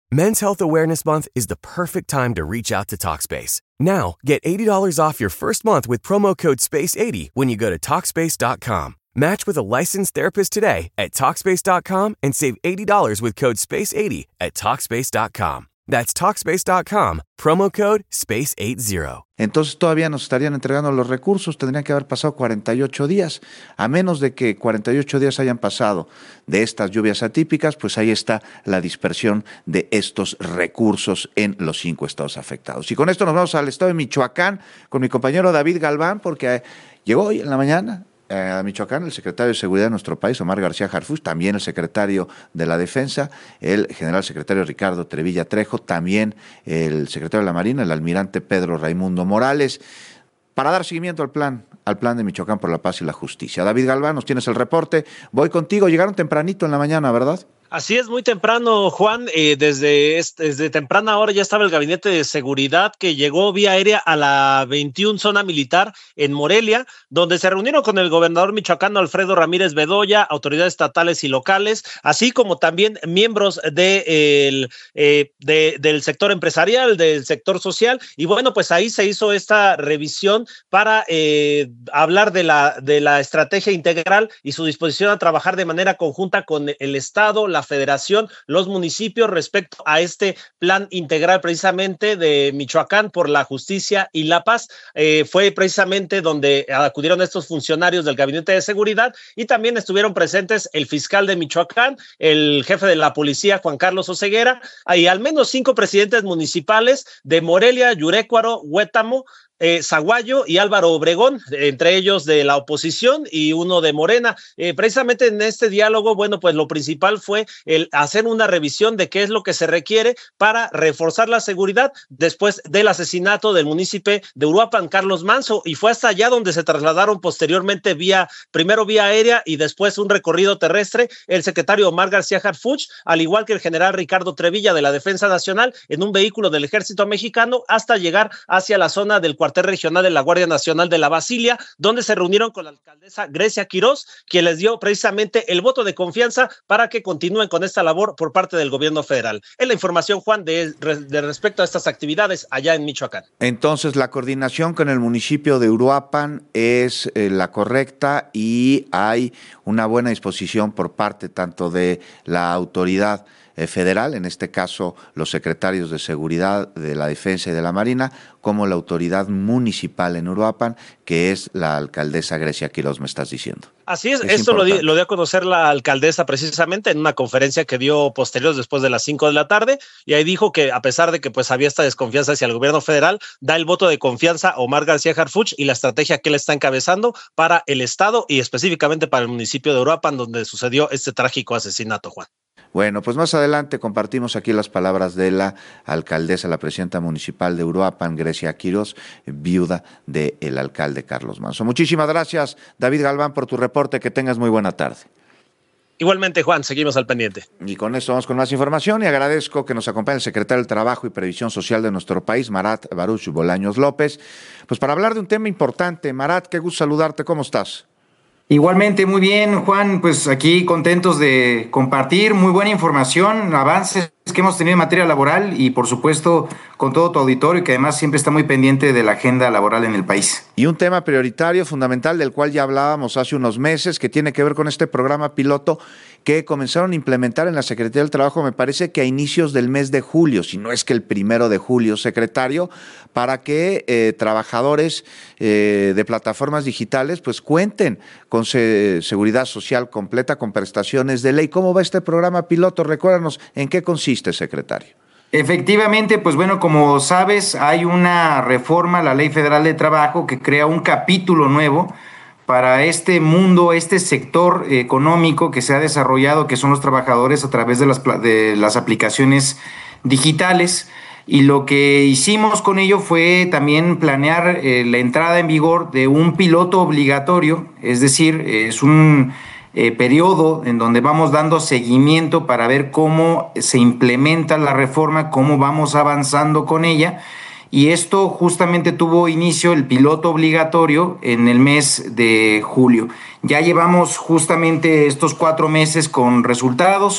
Men's Health Awareness Month is the perfect time to reach out to Talkspace. Now, get eighty dollars off your first month with promo code space eighty when you go to Talkspace dot com. Match with a licensed therapist today at Talkspace dot com and save eighty dollars with code space eighty at Talkspace dot com. That's Talkspace dot com, promo code space eighty. Entonces todavía nos estarían entregando los recursos, tendrían que haber pasado cuarenta y ocho días. A menos de que cuarenta y ocho días hayan pasado de estas lluvias atípicas, pues ahí está la dispersión de estos recursos en los cinco estados afectados. Y con esto nos vamos al estado de Michoacán con mi compañero David Galván, porque llegó hoy en la mañana a Michoacán el secretario de Seguridad de nuestro país, Omar García Harfuch, también el secretario de la Defensa, el general secretario Ricardo Trevilla Trejo, también el secretario de la Marina, el almirante Pedro Raimundo Morales, para dar seguimiento al plan, al plan de Michoacán por la paz y la justicia. David Galván, nos tienes el reporte, voy contigo, llegaron tempranito en la mañana, ¿verdad? Así es, muy temprano, Juan, eh, desde, desde temprana hora ya estaba el Gabinete de Seguridad que llegó vía aérea a la veintiuna zona militar en Morelia, donde se reunieron con el gobernador michoacano Alfredo Ramírez Bedoya, autoridades estatales y locales, así como también miembros de el, eh, de, del sector empresarial, del sector social, y bueno, pues ahí se hizo esta revisión para eh, hablar de la, de la estrategia integral y su disposición a trabajar de manera conjunta con el Estado, la Federación, los municipios respecto a este plan integral precisamente de Michoacán por la justicia y la paz. Eh, fue precisamente donde acudieron estos funcionarios del Gabinete de Seguridad y también estuvieron presentes el fiscal de Michoacán, el jefe de la policía, Juan Carlos Oseguera, y al menos cinco presidentes municipales de Morelia, Yurécuaro, Huétamo, Eh, Zaguayo y Álvaro Obregón, entre ellos de la oposición y uno de Morena. Eh, precisamente en este diálogo, bueno, pues lo principal fue el hacer una revisión de qué es lo que se requiere para reforzar la seguridad después del asesinato del municipio de Uruapan, Carlos Manzo, y fue hasta allá donde se trasladaron posteriormente vía, primero vía aérea y después un recorrido terrestre, el secretario Omar García Harfuch, al igual que el general Ricardo Trevilla de la Defensa Nacional, en un vehículo del Ejército Mexicano, hasta llegar hacia la zona del cuartel regional de la Guardia Nacional de la Basilia, donde se reunieron con la alcaldesa Grecia Quirós, quien les dio precisamente el voto de confianza para que continúen con esta labor por parte del gobierno federal. Es la información, Juan, de, de respecto a estas actividades allá en Michoacán. Entonces, la coordinación con el municipio de Uruapan es eh, la correcta y hay una buena disposición por parte tanto de la autoridad federal, en este caso los secretarios de Seguridad, de la Defensa y de la Marina, como la autoridad municipal en Uruapan, que es la alcaldesa Grecia Quirós, me estás diciendo. Así es, es esto lo, di, lo dio a conocer la alcaldesa precisamente en una conferencia que dio posterior después de las cinco de la tarde, y ahí dijo que a pesar de que pues había esta desconfianza hacia el gobierno federal, da el voto de confianza a Omar García Harfuch y la estrategia que él está encabezando para el estado y específicamente para el municipio de Uruapan, donde sucedió este trágico asesinato, Juan. Bueno, pues más adelante compartimos aquí las palabras de la alcaldesa, la presidenta municipal de Uruapan, Grecia Quirós, viuda del alcalde Carlos Manzo. Muchísimas gracias, David Galván, por tu reporte. Que tengas muy buena tarde. Igualmente, Juan, seguimos al pendiente. Y con esto vamos con más información y agradezco que nos acompañe el secretario del Trabajo y Previsión Social de nuestro país, Marat Baruch Bolaños López, pues para hablar de un tema importante. Marat, qué gusto saludarte, ¿cómo estás? Igualmente, muy bien, Juan, pues aquí contentos de compartir muy buena información, avances que hemos tenido en materia laboral y por supuesto con todo tu auditorio que además siempre está muy pendiente de la agenda laboral en el país. Y un tema prioritario, fundamental, del cual ya hablábamos hace unos meses, que tiene que ver con este programa piloto que comenzaron a implementar en la Secretaría del Trabajo, me parece que a inicios del mes de julio, si no es que el primero de julio, secretario, para que eh, trabajadores eh, de plataformas digitales pues cuenten con se- seguridad social completa, con prestaciones de ley. ¿Cómo va este programa piloto? Recuérdanos en qué consiste, secretario. Efectivamente, pues bueno, como sabes, hay una reforma a la Ley Federal de Trabajo que crea un capítulo nuevo para este mundo, este sector económico que se ha desarrollado, que son los trabajadores a través de las, de las aplicaciones digitales. Y lo que hicimos con ello fue también planear eh, la entrada en vigor de un piloto obligatorio, es decir, es un eh, periodo en donde vamos dando seguimiento para ver cómo se implementa la reforma, cómo vamos avanzando con ella. Y esto justamente tuvo inicio el piloto obligatorio en el mes de julio. Ya llevamos justamente estos cuatro meses con resultados.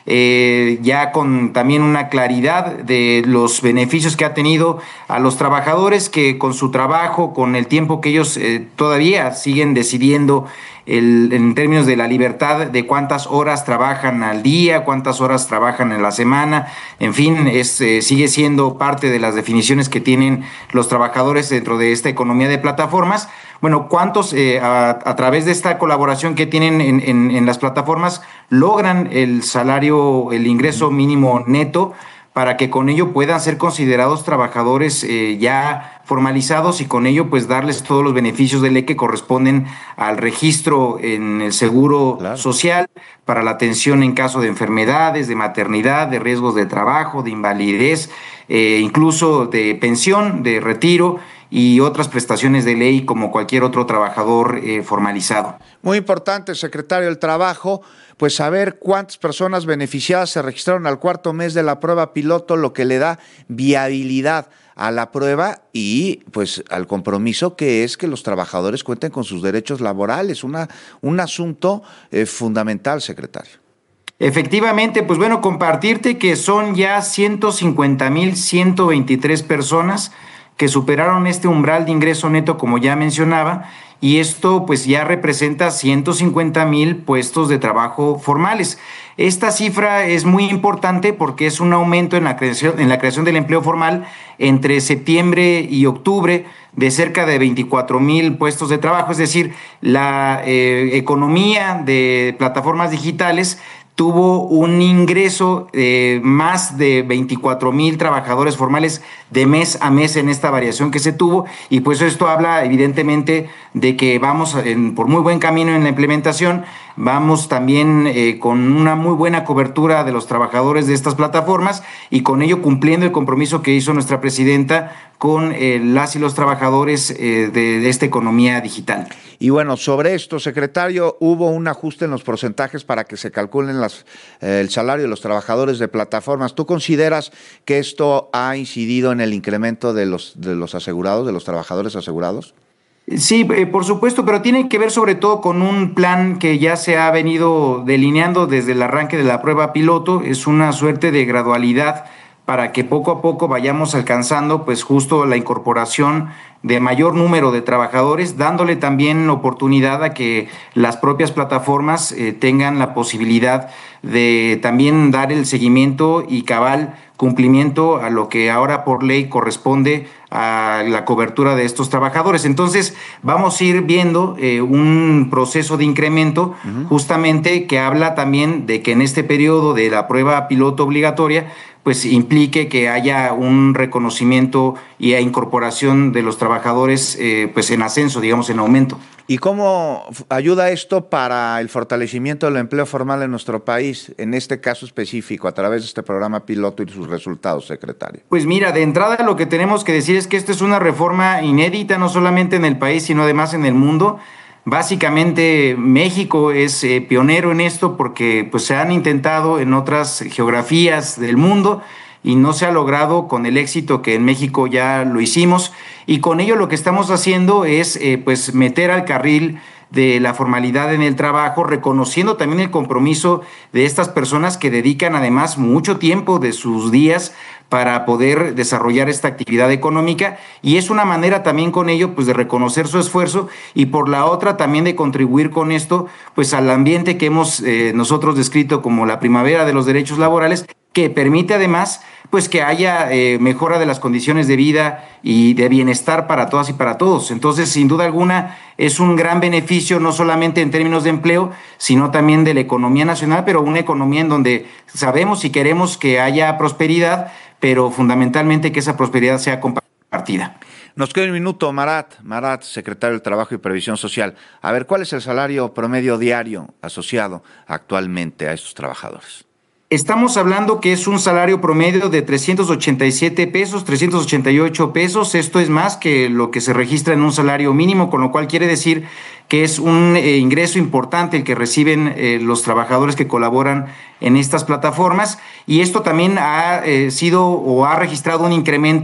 eh, ya con también una claridad de los beneficios que ha tenido a los trabajadores que con su trabajo, con el tiempo que ellos eh, todavía siguen decidiendo el, en términos de la libertad de cuántas horas trabajan al día, cuántas horas trabajan en la semana, en fin, es, eh, sigue siendo parte de las definiciones que tienen los trabajadores dentro de esta economía de plataformas. Bueno, ¿cuántos eh, a, a través de esta colaboración que tienen en, en, en las plataformas logran el salario, el ingreso mínimo neto para que con ello puedan ser considerados trabajadores eh, ya formalizados y con ello pues darles todos los beneficios de ley que corresponden al registro en el seguro claro. social para la atención en caso de enfermedades, de maternidad, de riesgos de trabajo, de invalidez, eh, incluso de pensión, de retiro y otras prestaciones de ley como cualquier otro trabajador eh, formalizado. Muy importante, secretario del Trabajo, pues saber cuántas personas beneficiadas se registraron al cuarto mes de la prueba piloto, lo que le da viabilidad a la prueba y pues al compromiso que es que los trabajadores cuenten con sus derechos laborales, una, un asunto eh, fundamental, secretario. Efectivamente, pues bueno, compartirte que son ya ciento cincuenta mil ciento veintitrés personas que superaron este umbral de ingreso neto, como ya mencionaba, y esto pues ya representa ciento cincuenta mil puestos de trabajo formales. Esta cifra es muy importante porque es un aumento en la creación, en la creación del empleo formal entre septiembre y octubre de cerca de veinticuatro mil puestos de trabajo, es decir, la eh, economía de plataformas digitales tuvo un ingreso de más de veinticuatro mil trabajadores formales de mes a mes en esta variación que se tuvo, y pues esto habla evidentemente de que vamos en, por muy buen camino en la implementación, vamos también eh, con una muy buena cobertura de los trabajadores de estas plataformas y con ello cumpliendo el compromiso que hizo nuestra presidenta con eh, las y los trabajadores eh, de, de esta economía digital. Y bueno, sobre esto, secretario, hubo un ajuste en los porcentajes para que se calculen las, eh, el salario de los trabajadores de plataformas. ¿Tú consideras que esto ha incidido en el incremento de los, de los asegurados, de los trabajadores asegurados? Sí, eh, por supuesto, pero tiene que ver sobre todo con un plan que ya se ha venido delineando desde el arranque de la prueba piloto. Es una suerte de gradualidad para que poco a poco vayamos alcanzando pues justo la incorporación de mayor número de trabajadores, dándole también oportunidad a que las propias plataformas eh, tengan la posibilidad de también dar el seguimiento y cabal cumplimiento a lo que ahora por ley corresponde a la cobertura de estos trabajadores. Entonces vamos a ir viendo eh, un proceso de incremento uh-huh. justamente que habla también de que en este periodo de la prueba piloto obligatoria pues implique que haya un reconocimiento y a incorporación de los trabajadores eh, pues en ascenso, digamos en aumento. ¿Y cómo ayuda esto para el fortalecimiento del empleo formal en nuestro país, en este caso específico, a través de este programa piloto y sus resultados, secretario? Pues mira, de entrada lo que tenemos que decir es que esta es una reforma inédita, no solamente en el país, sino además en el mundo. Básicamente México es eh, pionero en esto porque pues, se han intentado en otras geografías del mundo y no se ha logrado con el éxito que en México ya lo hicimos, y con ello lo que estamos haciendo es eh, pues meter al carril de la formalidad en el trabajo, reconociendo también el compromiso de estas personas que dedican además mucho tiempo de sus días para poder desarrollar esta actividad económica, y es una manera también con ello pues de reconocer su esfuerzo y por la otra también de contribuir con esto pues al ambiente que hemos eh, nosotros descrito como la primavera de los derechos laborales, que permite además pues que haya eh, mejora de las condiciones de vida y de bienestar para todas y para todos. Entonces, sin duda alguna, es un gran beneficio, no solamente en términos de empleo, sino también de la economía nacional, pero una economía en donde sabemos y queremos que haya prosperidad, pero fundamentalmente que esa prosperidad sea compartida. Nos queda un minuto, Marat, Marat, secretario del Trabajo y Previsión Social. A ver, ¿cuál es el salario promedio diario asociado actualmente a estos trabajadores? Estamos hablando que es un salario promedio de trescientos ochenta y siete pesos, trescientos ochenta y ocho pesos. Esto es más que lo que se registra en un salario mínimo, con lo cual quiere decir que es un eh, ingreso importante el que reciben eh, los trabajadores que colaboran en estas plataformas. Y esto también ha eh, sido o ha registrado un incremento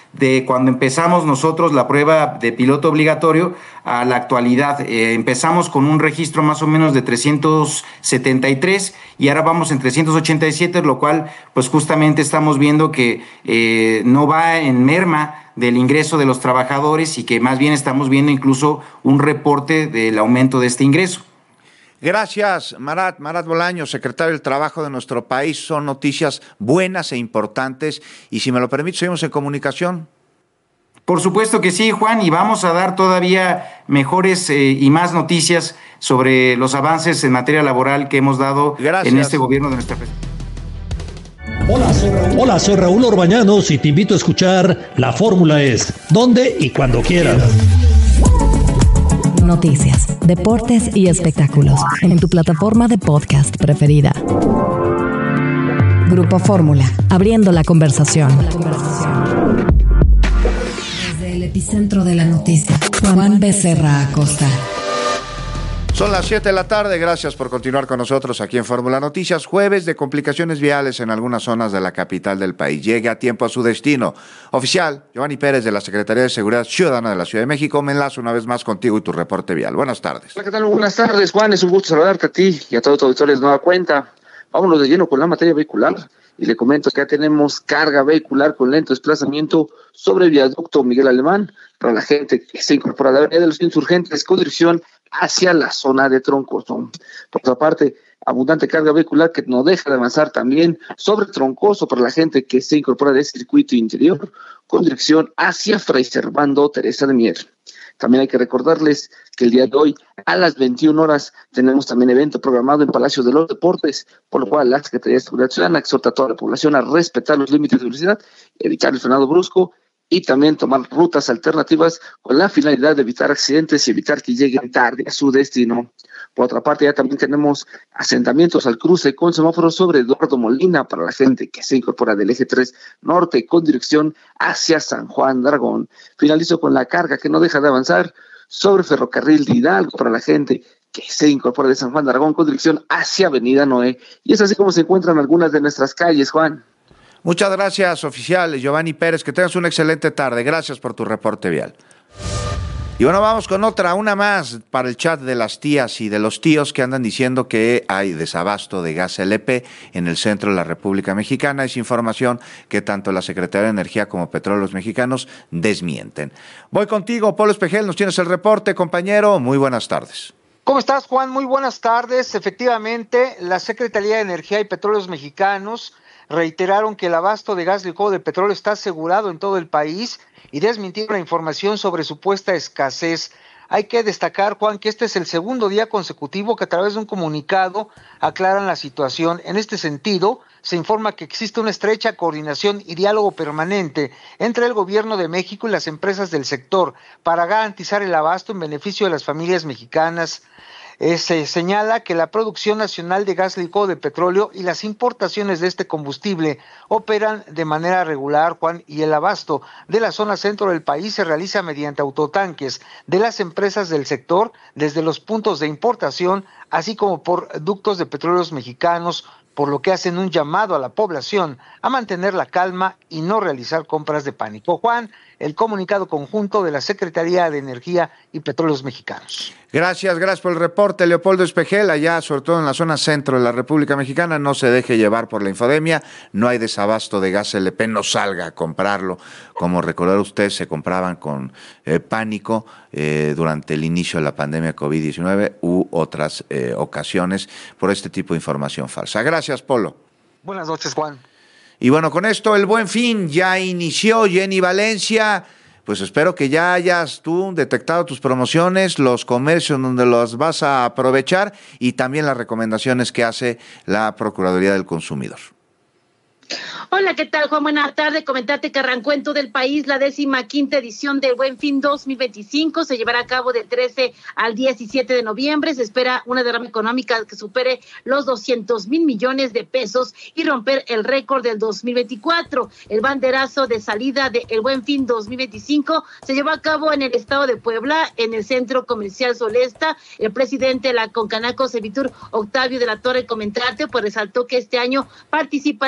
de cuando empezamos nosotros la prueba de piloto obligatorio a la actualidad. Eh, empezamos con un registro más o menos de trescientos setenta y tres y ahora vamos en trescientos ochenta y siete, lo cual pues justamente estamos viendo que eh, no va en merma del ingreso de los trabajadores y que más bien estamos viendo incluso un reporte del aumento de este ingreso. Gracias, Marat. Marat Bolaños, secretario del Trabajo de nuestro país. Son noticias buenas e importantes y si me lo permite, seguimos en comunicación. Por supuesto que sí, Juan, y vamos a dar todavía mejores eh, y más noticias sobre los avances en materia laboral que hemos dado Gracias. en este gobierno de nuestra presidencia. Hola soy, Raúl. Hola, soy Raúl Orbañanos y te invito a escuchar La Fórmula Es, donde y cuando quieras. Noticias, deportes y espectáculos en tu plataforma de podcast preferida. Grupo Fórmula, abriendo la conversación. Desde el epicentro de la noticia, Juan Becerra Acosta. Son las siete de la tarde, gracias por continuar con nosotros aquí en Fórmula Noticias. Jueves de complicaciones viales en algunas zonas de la capital del país. Llegue a tiempo a su destino. Oficial, Giovanni Pérez de la Secretaría de Seguridad Ciudadana de la Ciudad de México, me enlazo una vez más contigo y tu reporte vial. Buenas tardes. Hola, ¿qué tal? Buenas tardes, Juan. Es un gusto saludarte a ti y a todo tu auditorio de nueva cuenta. Vámonos de lleno con la materia vehicular y le comento que ya tenemos carga vehicular con lento desplazamiento sobre el viaducto Miguel Alemán para la gente que se incorpora a la avenida de los Insurgentes con dirección hacia la zona de Troncoso. Por otra parte, abundante carga vehicular que no deja de avanzar también sobre Troncoso para la gente que se incorpora del circuito interior con dirección hacia Fray Servando Teresa de Mier. También hay que recordarles que el día de hoy a las veintiuna horas tenemos también evento programado en Palacio de los Deportes, por lo cual la Secretaría de Seguridad Ciudadana exhorta a toda la población a respetar los límites de velocidad, evitar el frenado brusco y también tomar rutas alternativas con la finalidad de evitar accidentes y evitar que lleguen tarde a su destino. Por otra parte, ya también tenemos asentamientos al cruce con semáforos sobre Eduardo Molina para la gente que se incorpora del eje tres norte con dirección hacia San Juan de Aragón. Finalizo con la carga que no deja de avanzar sobre Ferrocarril de Hidalgo para la gente que se incorpora de San Juan de Aragón con dirección hacia Avenida Noé. Y es así como se encuentran algunas de nuestras calles, Juan. Muchas gracias, oficial Giovanni Pérez. Que tengas una excelente tarde. Gracias por tu reporte vial. Y bueno, vamos con otra, una más para el chat de las tías y de los tíos que andan diciendo que hay desabasto de gas L P en el centro de la República Mexicana. Es información que tanto la Secretaría de Energía como Petróleos Mexicanos desmienten. Voy contigo, Polo Espejel, nos tienes el reporte, compañero. Muy buenas tardes. ¿Cómo estás, Juan? Muy buenas tardes. Efectivamente, la Secretaría de Energía y Petróleos Mexicanos reiteraron que el abasto de gas licuado de petróleo está asegurado en todo el país y desmintieron la información sobre supuesta escasez. Hay que destacar, Juan, que este es el segundo día consecutivo que a través de un comunicado aclaran la situación. En este sentido, se informa que existe una estrecha coordinación y diálogo permanente entre el gobierno de México y las empresas del sector para garantizar el abasto en beneficio de las familias mexicanas. Eh, se señala que la producción nacional de gas licuado de petróleo y las importaciones de este combustible operan de manera regular, Juan, y el abasto de la zona centro del país se realiza mediante autotanques de las empresas del sector desde los puntos de importación, así como por ductos de petróleos mexicanos, por lo que hacen un llamado a la población a mantener la calma y no realizar compras de pánico. Juan, el comunicado conjunto de la Secretaría de Energía y Petróleos Mexicanos. Gracias, gracias por el reporte, Leopoldo Espejel, allá sobre todo en la zona centro de la República Mexicana. No se deje llevar por la infodemia, no hay desabasto de gas L P, no salga a comprarlo. Como recordar usted, se compraban con eh, pánico eh, durante el inicio de la pandemia COVID diecinueve u otras eh, ocasiones por este tipo de información falsa. Gracias, Polo. Buenas noches, Juan. Y bueno, con esto el Buen Fin ya inició. Jenny Valencia, pues espero que ya hayas tú detectado tus promociones, los comercios donde los vas a aprovechar y también las recomendaciones que hace la Procuraduría del Consumidor. Hola, ¿qué tal, Juan? Buenas tardes. Comentarte que arrancó en todo el país la décima quinta edición del Buen Fin dos mil veinticinco. Se llevará a cabo del trece al diecisiete de noviembre. Se espera una derrama económica que supere los doscientos mil millones de pesos y romper el récord del dos mil veinticuatro. El banderazo de salida del Buen Fin dos mil veinticinco se llevó a cabo en el estado de Puebla, en el Centro Comercial Solesta. El presidente de la Concanaco Servitur, Octavio de la Torre, comentarte, pues resaltó que este año participarán doscientos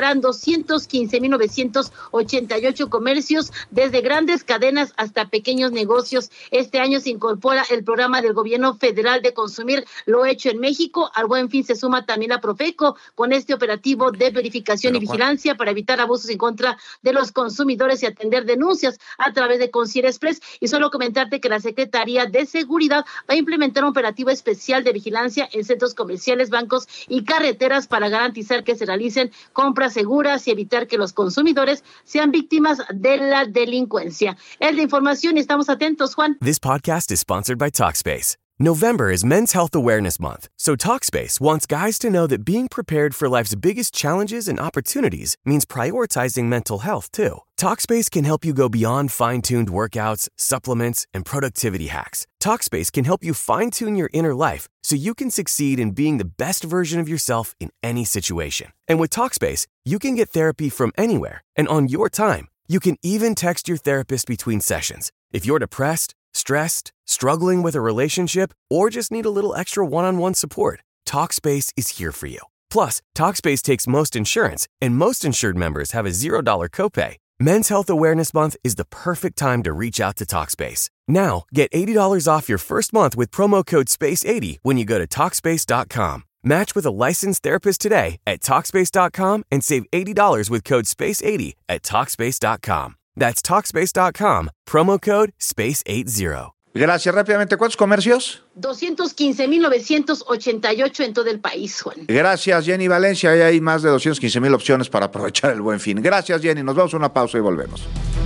doscientos quince mil novecientos ochenta y ocho comercios, desde grandes cadenas hasta pequeños negocios. Este año se incorpora el programa del gobierno federal de consumir lo hecho en México. Al Buen Fin se suma también la Profeco con este operativo de verificación Pero, y vigilancia para evitar abusos en contra de los consumidores y atender denuncias a través de Concierge Express. Y solo comentarte que la Secretaría de Seguridad va a implementar un operativo especial de vigilancia en centros comerciales, bancos y carreteras para garantizar que se realicen compras seguras y evitar que los consumidores sean víctimas de la delincuencia. Es la información y estamos atentos, Juan. This podcast is sponsored by Talkspace. November is Men's Health Awareness Month, so Talkspace wants guys to know that being prepared for life's biggest challenges and opportunities means prioritizing mental health, too. Talkspace can help you go beyond fine-tuned workouts, supplements, and productivity hacks. Talkspace can help you fine-tune your inner life so you can succeed in being the best version of yourself in any situation. And with Talkspace, you can get therapy from anywhere and on your time. You can even text your therapist between sessions. If you're depressed, stressed, struggling with a relationship, or just need a little extra one-on-one support, Talkspace is here for you. Plus, Talkspace takes most insurance, and most insured members have a zero dollars copay. Men's Health Awareness Month is the perfect time to reach out to Talkspace. Now, get eighty dollars off your first month with promo code space eighty when you go to Talkspace dot com. Match with a licensed therapist today at Talkspace dot com and save eighty dollars with code space eighty at Talkspace dot com. That's Talkspace dot com, promo code space eighty. Gracias. Rápidamente, ¿cuántos comercios? doscientos quince mil novecientos ochenta y ocho en todo el país, Juan. Gracias, Jenny Valencia. Ahí hay más de doscientos quince mil opciones para aprovechar el Buen Fin. Gracias, Jenny. Nos vamos a una pausa y volvemos.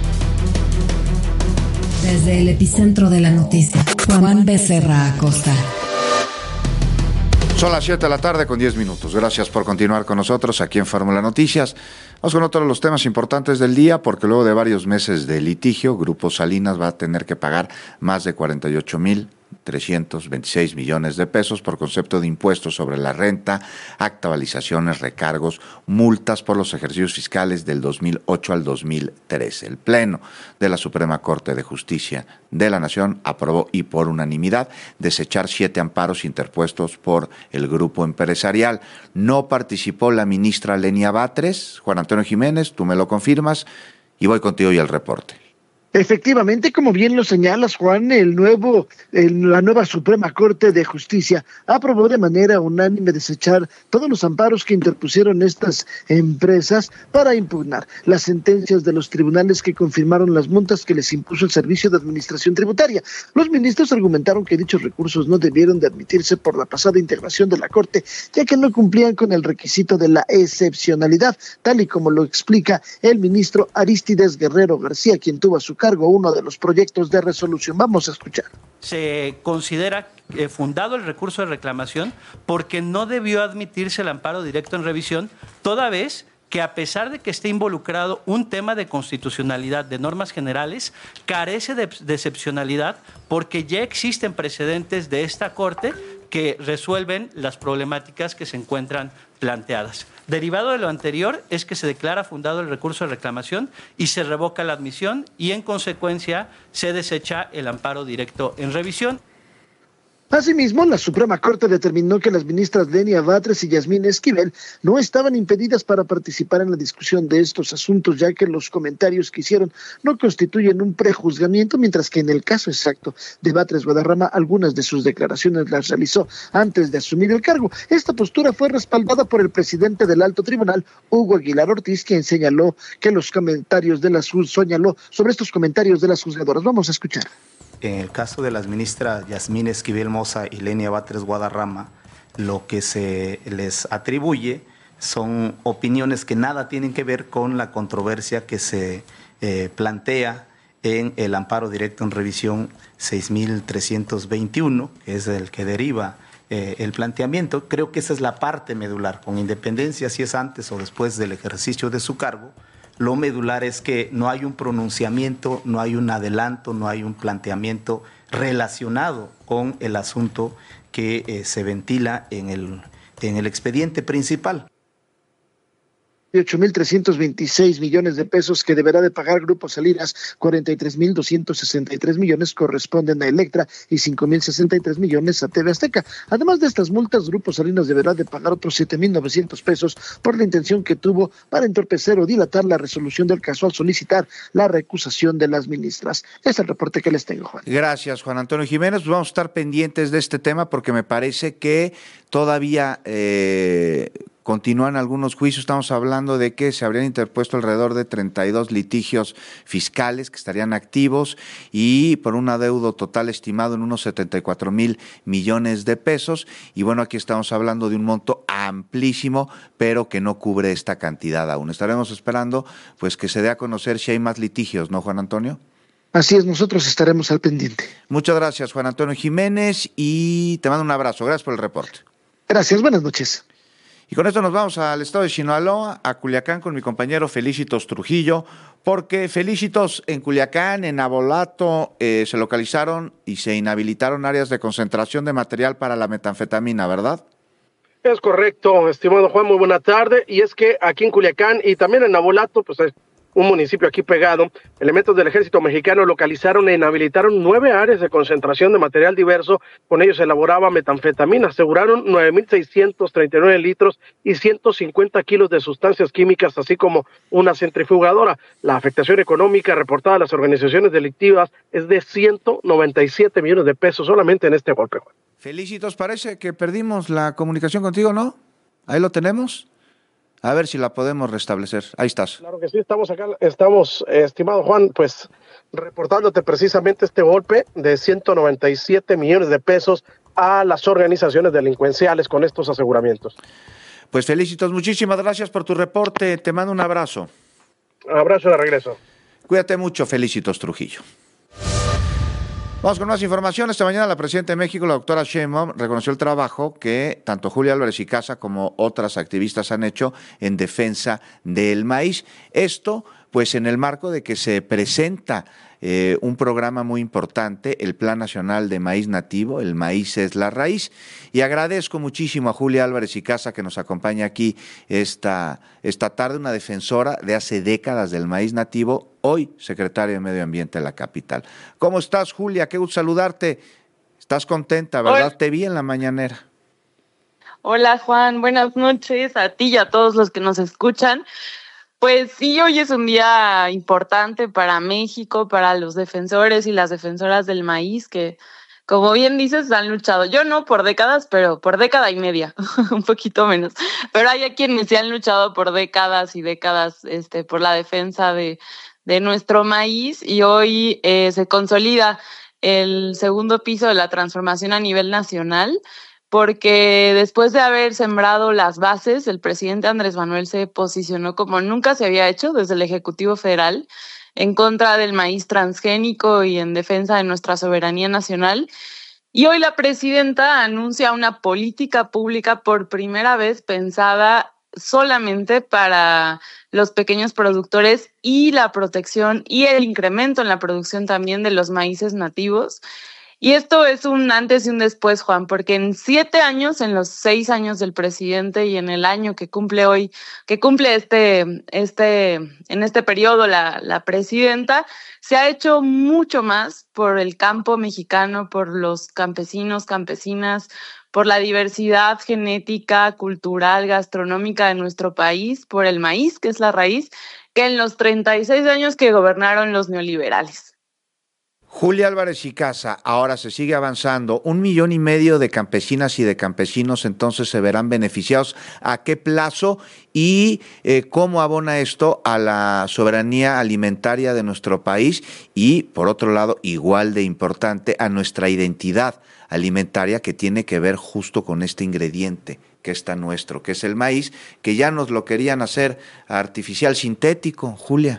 Desde el epicentro de la noticia, Juan Becerra Acosta. Son las siete de la tarde con diez minutos. Gracias por continuar con nosotros aquí en Fórmula Noticias. Vamos con otro de los temas importantes del día, porque luego de varios meses de litigio, Grupo Salinas va a tener que pagar más de cuarenta y ocho mil trescientos veintiséis millones de pesos por concepto de impuestos sobre la renta, actualizaciones, recargos, multas por los ejercicios fiscales del dos mil ocho al dos mil trece. El Pleno de la Suprema Corte de Justicia de la Nación aprobó y por unanimidad desechar siete amparos interpuestos por el grupo empresarial. No participó la ministra Lenia Batres. Juan Antonio Jiménez, tú me lo confirmas y voy contigo y el reporte. Efectivamente, como bien lo señalas, Juan, el nuevo, el, la nueva Suprema Corte de Justicia aprobó de manera unánime desechar todos los amparos que interpusieron estas empresas para impugnar las sentencias de los tribunales que confirmaron las multas que les impuso el Servicio de Administración Tributaria. Los ministros argumentaron que dichos recursos no debieron de admitirse por la pasada integración de la Corte, ya que no cumplían con el requisito de la excepcionalidad, tal y como lo explica el ministro Arístides Guerrero García, quien tuvo a su cargo uno de los proyectos de resolución. Vamos a escuchar. Se considera eh, fundado el recurso de reclamación porque no debió admitirse el amparo directo en revisión, toda vez que a pesar de que esté involucrado un tema de constitucionalidad de normas generales, carece de, de excepcionalidad porque ya existen precedentes de esta Corte que resuelven las problemáticas que se encuentran planteadas. Derivado de lo anterior es que se declara fundado el recurso de reclamación y se revoca la admisión y en consecuencia se desecha el amparo directo en revisión. Asimismo, la Suprema Corte determinó que las ministras Lenia Batres y Yasmín Esquivel no estaban impedidas para participar en la discusión de estos asuntos, ya que los comentarios que hicieron no constituyen un prejuzgamiento, mientras que en el caso exacto de Batres Guadarrama, algunas de sus declaraciones las realizó antes de asumir el cargo. Esta postura fue respaldada por el presidente del Alto Tribunal, Hugo Aguilar Ortiz, quien señaló que los comentarios de las señaló sobre estos comentarios de las juzgadoras. Vamos a escuchar. En el caso de las ministras Yasmín Esquivel Moza y Lenia Batres Guadarrama, lo que se les atribuye son opiniones que nada tienen que ver con la controversia que se eh, plantea en el amparo directo en revisión seis mil trescientos veintiuno, que es el que deriva eh, el planteamiento. Creo que esa es la parte medular, con independencia si es antes o después del ejercicio de su cargo. Lo medular es que no hay un pronunciamiento, no hay un adelanto, no hay un planteamiento relacionado con el asunto que eh, se ventila en el, en el expediente principal. ocho mil trescientos veintiséis millones de pesos que deberá de pagar Grupo Salinas, cuarenta y tres mil doscientos sesenta y tres millones corresponden a Electra y cinco mil sesenta y tres millones a T V Azteca. Además de estas multas, Grupo Salinas deberá de pagar otros siete mil novecientos pesos por la intención que tuvo para entorpecer o dilatar la resolución del caso al solicitar la recusación de las ministras. Este es el reporte que les tengo, Juan. Gracias, Juan Antonio Jiménez. Pues vamos a estar pendientes de este tema porque me parece que todavía eh, continúan algunos juicios. Estamos hablando de que se habrían interpuesto alrededor de treinta y dos litigios fiscales que estarían activos y por un adeudo total estimado en unos setenta y cuatro mil millones de pesos. Y bueno, aquí estamos hablando de un monto amplísimo, pero que no cubre esta cantidad aún. Estaremos esperando pues que se dé a conocer si hay más litigios, ¿no, Juan Antonio? Así es, nosotros estaremos al pendiente. Muchas gracias, Juan Antonio Jiménez, y te mando un abrazo. Gracias por el reporte. Gracias, buenas noches. Y con esto nos vamos al estado de Sinaloa, a Culiacán, con mi compañero Felicitos Trujillo, porque Felicitos, en Culiacán, en Navolato, eh, se localizaron y se inhabilitaron áreas de concentración de material para la metanfetamina, ¿verdad? Es correcto, estimado Juan, muy buena tarde. Y es que aquí en Culiacán y también en Navolato, pues es un municipio aquí pegado, elementos del ejército mexicano localizaron e inhabilitaron nueve áreas de concentración de material diverso. Con ellos se elaboraba metanfetamina. Aseguraron nueve mil seiscientos treinta y nueve litros y ciento cincuenta kilos de sustancias químicas, así como una centrifugadora. La afectación económica reportada a las organizaciones delictivas es de ciento noventa y siete millones de pesos solamente en este golpe. Felicitos, parece que perdimos la comunicación contigo, ¿no? Ahí lo tenemos. A ver si la podemos restablecer. Ahí estás. Claro que sí, estamos acá, estamos, eh, estimado Juan, pues reportándote precisamente este golpe de ciento noventa y siete millones de pesos a las organizaciones delincuenciales con estos aseguramientos. Pues Felicitos, muchísimas gracias por tu reporte. Te mando un abrazo. Abrazo de regreso. Cuídate mucho, Felicitos Trujillo. Vamos con más información. Esta mañana la presidenta de México, la doctora Sheinbaum, reconoció el trabajo que tanto Julia Álvarez y Casa como otras activistas han hecho en defensa del maíz. Esto, pues, en el marco de que se presenta eh, un programa muy importante, el Plan Nacional de Maíz Nativo, el maíz es la raíz. Y agradezco muchísimo a Julia Álvarez y Casa que nos acompaña aquí esta, esta tarde, una defensora de hace décadas del maíz nativo, hoy secretaria de Medio Ambiente de la capital. ¿Cómo estás, Julia? Qué gusto saludarte. ¿Estás contenta, verdad? Hola. Te vi en la mañanera. Hola, Juan. Buenas noches a ti y a todos los que nos escuchan. Pues sí, hoy es un día importante para México, para los defensores y las defensoras del maíz que, como bien dices, han luchado. Yo no por décadas, pero por década y media, un poquito menos. Pero hay a quienes sí han luchado por décadas y décadas este, por la defensa de, de nuestro maíz, y hoy eh, se consolida el segundo piso de la transformación a nivel nacional, porque después de haber sembrado las bases, el presidente Andrés Manuel se posicionó como nunca se había hecho desde el Ejecutivo Federal en contra del maíz transgénico y en defensa de nuestra soberanía nacional. Y hoy la presidenta anuncia una política pública por primera vez pensada solamente para los pequeños productores y la protección y el incremento en la producción también de los maíces nativos. Y esto es un antes y un después, Juan, porque en siete años, en los seis años del presidente y en el año que cumple hoy, que cumple este, este, en este periodo la, la presidenta, se ha hecho mucho más por el campo mexicano, por los campesinos, campesinas, por la diversidad genética, cultural, gastronómica de nuestro país, por el maíz, que es la raíz, que en los treinta y seis años que gobernaron los neoliberales. Julia Álvarez y Casa, ahora se sigue avanzando. Un millón y medio de campesinas y de campesinos entonces se verán beneficiados. ¿A qué plazo? Y eh, ¿cómo abona esto a la soberanía alimentaria de nuestro país? Y, por otro lado, igual de importante, a nuestra identidad alimentaria, que tiene que ver justo con este ingrediente que está nuestro, que es el maíz, que ya nos lo querían hacer artificial, sintético, Julia.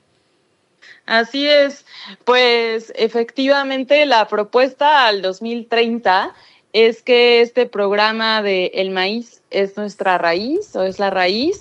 Así es, pues efectivamente la propuesta al dos mil treinta es que este programa de El Maíz es nuestra raíz o es la raíz,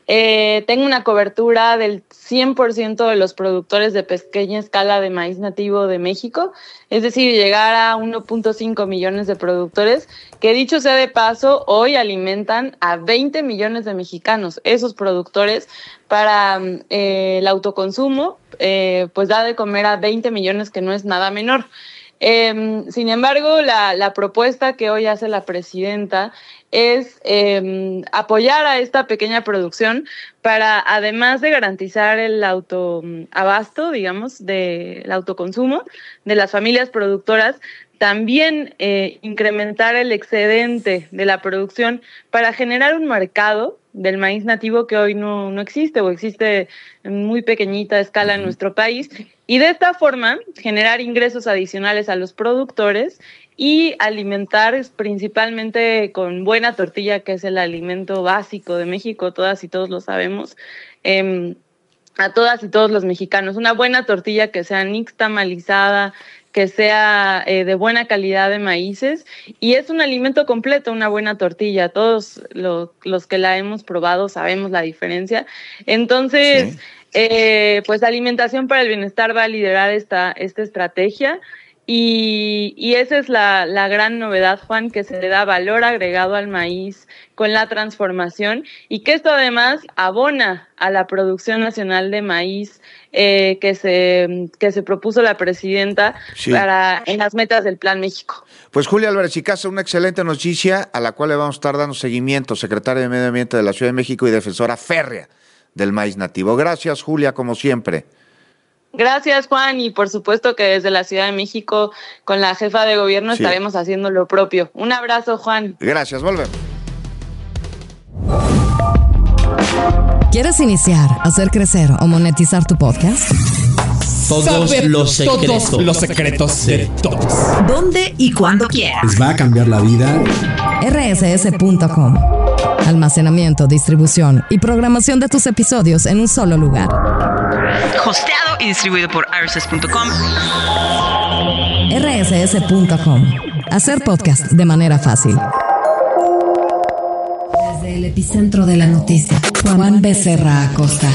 Eh, tenga una cobertura del cien por ciento de los productores de pequeña escala de maíz nativo de México, es decir, llegar a uno punto cinco millones de productores, que dicho sea de paso, hoy alimentan a veinte millones de mexicanos. Esos productores para eh, el autoconsumo, eh, pues da de comer a veinte millones, que no es nada menor. Eh, sin embargo, la, la propuesta que hoy hace la presidenta es eh, apoyar a esta pequeña producción para, además de garantizar el autoabasto, digamos, del autoconsumo de las familias productoras, también eh, incrementar el excedente de la producción para generar un mercado del maíz nativo que hoy no, no existe o existe en muy pequeñita escala en nuestro país, y de esta forma generar ingresos adicionales a los productores y alimentar principalmente con buena tortilla, que es el alimento básico de México, todas y todos lo sabemos, eh, a todas y todos los mexicanos. Una buena tortilla que sea nixtamalizada, que sea eh, de buena calidad de maíces, y es un alimento completo, una buena tortilla. Todos lo, los que la hemos probado sabemos la diferencia. Entonces, sí. eh, pues Alimentación para el Bienestar va a liderar esta, esta estrategia. Y, y esa es la, la gran novedad, Juan, que se le da valor agregado al maíz con la transformación, y que esto además abona a la producción nacional de maíz eh, que se que se propuso la presidenta sí. para en las metas del Plan México. Pues Julia Álvarez y Casa, una excelente noticia a la cual le vamos a estar dando seguimiento, secretaria de Medio Ambiente de la Ciudad de México y defensora férrea del maíz nativo. Gracias, Julia, como siempre. Gracias, Juan, y por supuesto que desde la Ciudad de México, con la jefa de gobierno, sí. estaremos haciendo lo propio. Un abrazo, Juan. Gracias, volvemos. ¿Quieres iniciar, hacer crecer o monetizar tu podcast? Todos Saber los secretos. Todos los secretos de todos. ¿Dónde y cuándo quieras? Les va a cambiar la vida. R S S punto com. Almacenamiento, distribución y programación de tus episodios en un solo lugar. Hosteado y distribuido por R S S punto com. R S S punto com. Hacer podcast de manera fácil. Desde el epicentro de la noticia, Juan Becerra Acosta.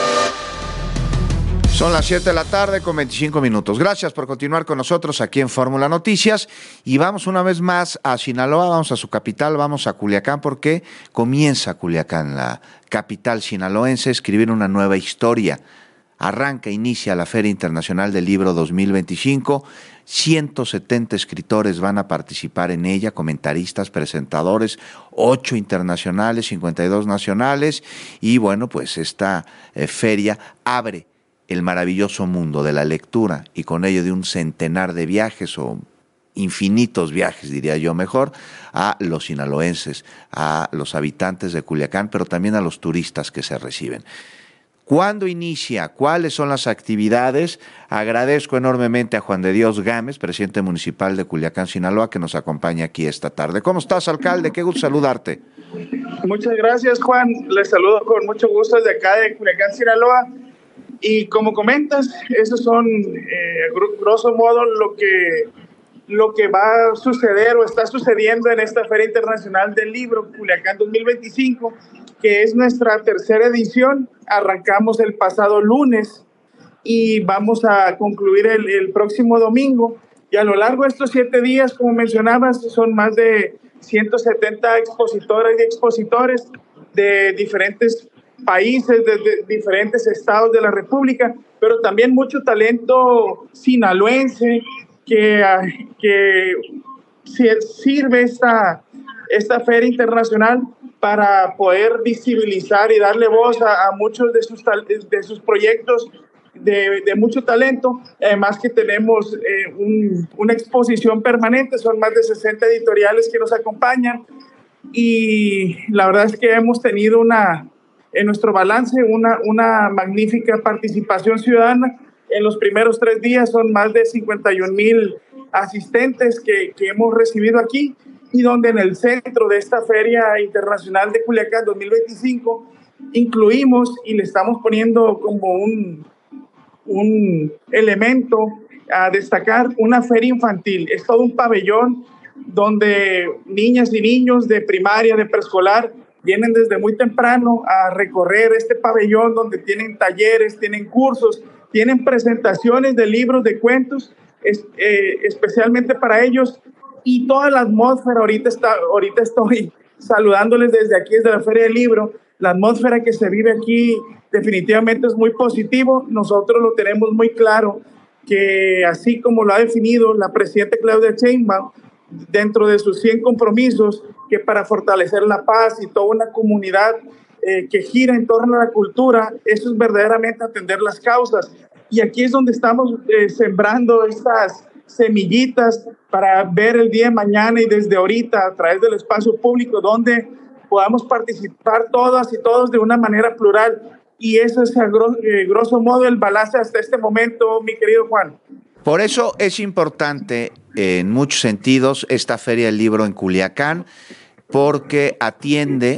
Son las siete de la tarde con veinticinco minutos. Gracias por continuar con nosotros aquí en Fórmula Noticias. Y vamos una vez más a Sinaloa, vamos a su capital, vamos a Culiacán, porque comienza Culiacán, la capital sinaloense, a escribir una nueva historia. Arranca, inicia la Feria Internacional del Libro dos mil veinticinco. ciento setenta escritores van a participar en ella, comentaristas, presentadores, ocho internacionales, cincuenta y dos nacionales. Y bueno, pues esta eh, feria abre el maravilloso mundo de la lectura y con ello de un centenar de viajes o infinitos viajes, diría yo mejor, a los sinaloenses, a los habitantes de Culiacán, pero también a los turistas que se reciben. ¿Cuándo inicia? ¿Cuáles son las actividades? Agradezco enormemente a Juan de Dios Gámez, presidente municipal de Culiacán, Sinaloa, que nos acompaña aquí esta tarde. ¿Cómo estás, alcalde? Qué gusto saludarte. Muchas gracias, Juan. Les saludo con mucho gusto desde acá de Culiacán, Sinaloa. Y como comentas, esos son, eh, grosso modo, lo que, lo que va a suceder o está sucediendo en esta Feria Internacional del Libro Culiacán dos mil veinticinco, que es nuestra tercera edición. Arrancamos el pasado lunes y vamos a concluir el, el próximo domingo. Y a lo largo de estos siete días, como mencionabas, son más de ciento setenta expositoras y expositores de diferentes países, de, de diferentes estados de la República, pero también mucho talento sinaloense que, que sirve esta, esta feria internacional para poder visibilizar y darle voz a, a muchos de sus, de sus proyectos de, de mucho talento. Además que tenemos eh, un, una exposición permanente, son más de sesenta editoriales que nos acompañan, y la verdad es que hemos tenido una en nuestro balance una, una magnífica participación ciudadana. En los primeros tres días son más de cincuenta y un mil asistentes que, que hemos recibido aquí, y donde en el centro de esta Feria Internacional de Culiacán dos mil veinticinco incluimos y le estamos poniendo como un, un elemento a destacar una feria infantil. Es todo un pabellón donde niñas y niños de primaria, de preescolar, vienen desde muy temprano a recorrer este pabellón donde tienen talleres, tienen cursos, tienen presentaciones de libros, de cuentos, es, eh, especialmente para ellos, y toda la atmósfera, ahorita, está, ahorita estoy saludándoles desde aquí, desde la Feria del Libro, la atmósfera que se vive aquí definitivamente es muy positivo. Nosotros lo tenemos muy claro, que así como lo ha definido la presidenta Claudia Sheinbaum, dentro de sus cien compromisos, que para fortalecer la paz y toda una comunidad eh, que gira en torno a la cultura, eso es verdaderamente atender las causas. Y aquí es donde estamos eh, sembrando estas semillitas para ver el día de mañana y desde ahorita a través del espacio público donde podamos participar todas y todos de una manera plural. Y eso es a gros, eh, grosso modo el balance hasta este momento, mi querido Juan. Por eso es importante en muchos sentidos esta Feria del Libro en Culiacán, porque atiende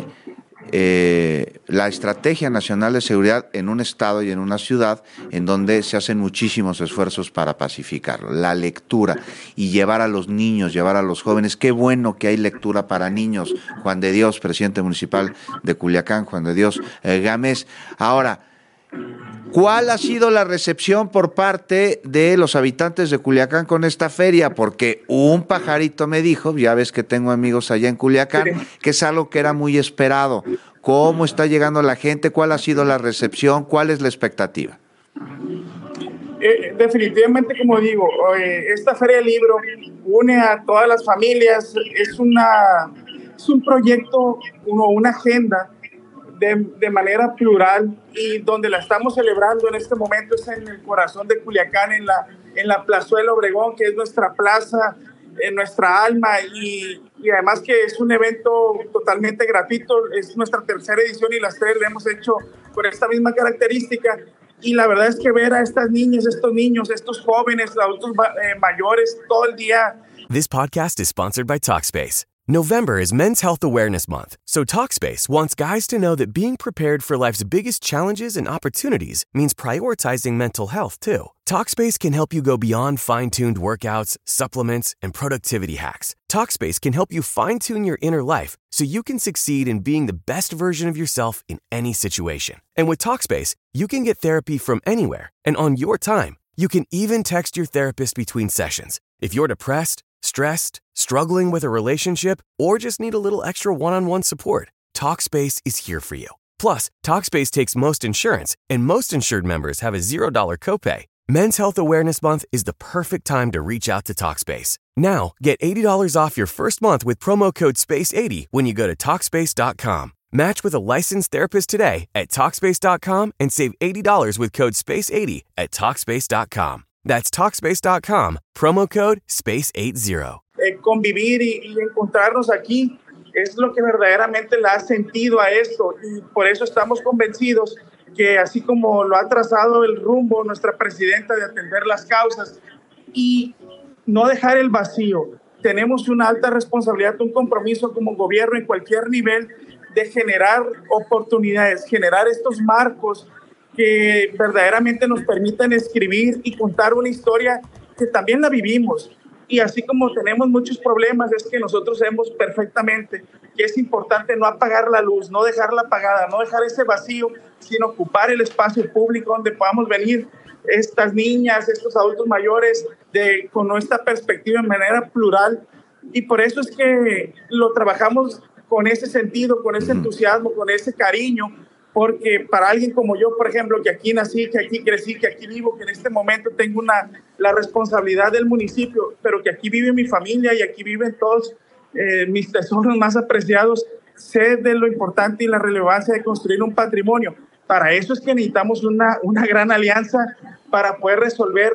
eh, la Estrategia Nacional de Seguridad en un estado y en una ciudad en donde se hacen muchísimos esfuerzos para pacificarlo. La lectura y llevar a los niños, llevar a los jóvenes. Qué bueno que hay lectura para niños. Juan de Dios, presidente municipal de Culiacán, Juan de Dios eh, Gámez. Ahora, ¿cuál ha sido la recepción por parte de los habitantes de Culiacán con esta feria? Porque un pajarito me dijo, ya ves que tengo amigos allá en Culiacán, que es algo que era muy esperado. ¿Cómo está llegando la gente? ¿Cuál ha sido la recepción? ¿Cuál es la expectativa? Eh, definitivamente, como digo, eh, esta Feria del Libro une a todas las familias, es, una, es un proyecto, uno, una agenda De, de manera plural, y donde la estamos celebrando en este momento es en el corazón de Culiacán, en la, en la Plazuela Obregón, que es nuestra plaza, en nuestra alma, y, y además que es un evento totalmente gratuito. Es nuestra tercera edición y las tres la hemos hecho con esta misma característica, y la verdad es que ver a estas niñas, estos niños, estos jóvenes, adultos eh, mayores, todo el día. This podcast is sponsored by Talkspace. November is Men's Health Awareness Month, so Talkspace wants guys to know that being prepared for life's biggest challenges and opportunities means prioritizing mental health, too. Talkspace can help you go beyond fine-tuned workouts, supplements, and productivity hacks. Talkspace can help you fine-tune your inner life so you can succeed in being the best version of yourself in any situation. And with Talkspace, you can get therapy from anywhere and on your time. You can even text your therapist between sessions. If you're depressed, stressed, struggling with a relationship, or just need a little extra one-on-one support, Talkspace is here for you. Plus, Talkspace takes most insurance, and most insured members have a zero dollar copay. Men's Health Awareness Month is the perfect time to reach out to Talkspace. Now, get eighty dollars off your first month with promo code space eighty when you go to Talkspace dot com. Match with a licensed therapist today at Talkspace dot com and save eighty dollars with code space eighty at Talkspace dot com. That's Talkspace dot com, promo code space eighty. Eh, convivir y, y encontrarnos aquí es lo que verdaderamente le ha sentido a esto, y por eso estamos convencidos que así como lo ha trazado el rumbo nuestra presidenta de atender las causas y no dejar el vacío, tenemos una alta responsabilidad, un compromiso como gobierno en cualquier nivel de generar oportunidades, generar estos marcos que verdaderamente nos permitan escribir y contar una historia que también la vivimos. Y así como tenemos muchos problemas, es que nosotros sabemos perfectamente que es importante no apagar la luz, no dejarla apagada, no dejar ese vacío, sino ocupar el espacio público donde podamos venir estas niñas, estos adultos mayores, de, con nuestra perspectiva de manera plural. Y por eso es que lo trabajamos con ese sentido, con ese entusiasmo, con ese cariño, porque para alguien como yo, por ejemplo, que aquí nací, que aquí crecí, que aquí vivo, que en este momento tengo una, la responsabilidad del municipio, pero que aquí vive mi familia y aquí viven todos eh, mis tesoros más apreciados, sé de lo importante y la relevancia de construir un patrimonio. Para eso es que necesitamos una, una gran alianza para poder resolver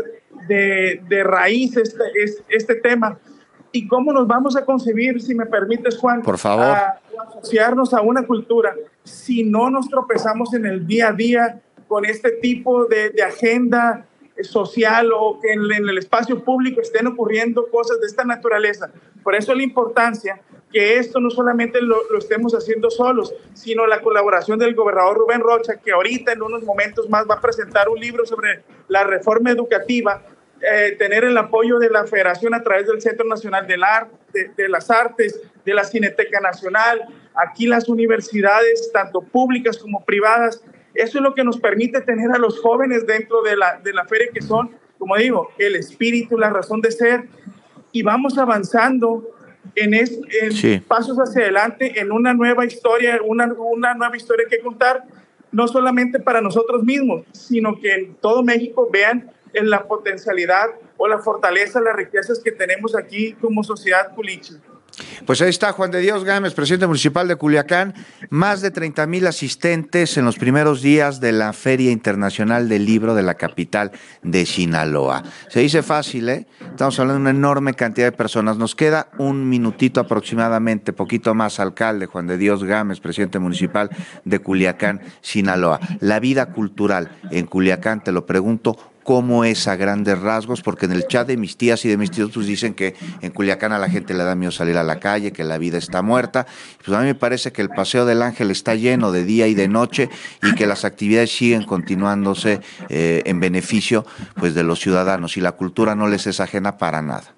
de, de raíz este, este tema. ¿Y cómo nos vamos a concebir, si me permites, Juan? Por favor. A, a asociarnos a una cultura si no nos tropezamos en el día a día con este tipo de, de agenda social, o que en, en el espacio público estén ocurriendo cosas de esta naturaleza. Por eso la importancia que esto no solamente lo, lo estemos haciendo solos, sino la colaboración del gobernador Rubén Rocha, que ahorita en unos momentos más va a presentar un libro sobre la reforma educativa, eh, tener el apoyo de la Federación a través del Centro Nacional del Arte, de, de las Artes, de la Cineteca Nacional, aquí las universidades, tanto públicas como privadas. Eso es lo que nos permite tener a los jóvenes dentro de la, de la feria, que son, como digo, el espíritu, la razón de ser, y vamos avanzando en, es, en sí. pasos hacia adelante, en una nueva historia, una, una nueva historia que contar, no solamente para nosotros mismos, sino que en todo México vean en la potencialidad o la fortaleza, las riquezas que tenemos aquí como sociedad culichi. Pues ahí está Juan de Dios Gámez, presidente municipal de Culiacán. Más de treinta mil asistentes en los primeros días de la Feria Internacional del Libro de la capital de Sinaloa. Se dice fácil, ¿eh? Estamos hablando de una enorme cantidad de personas. Nos queda un minutito aproximadamente, poquito más, alcalde Juan de Dios Gámez, presidente municipal de Culiacán, Sinaloa. La vida cultural en Culiacán, te lo pregunto, ¿cómo es a grandes rasgos? Porque en el chat de mis tías y de mis tíos pues dicen que en Culiacán a la gente le da miedo salir a la calle, que la vida está muerta. Pues a mí me parece que el Paseo del Ángel está lleno de día y de noche y que las actividades siguen continuándose eh, en beneficio pues de los ciudadanos, y la cultura no les es ajena para nada.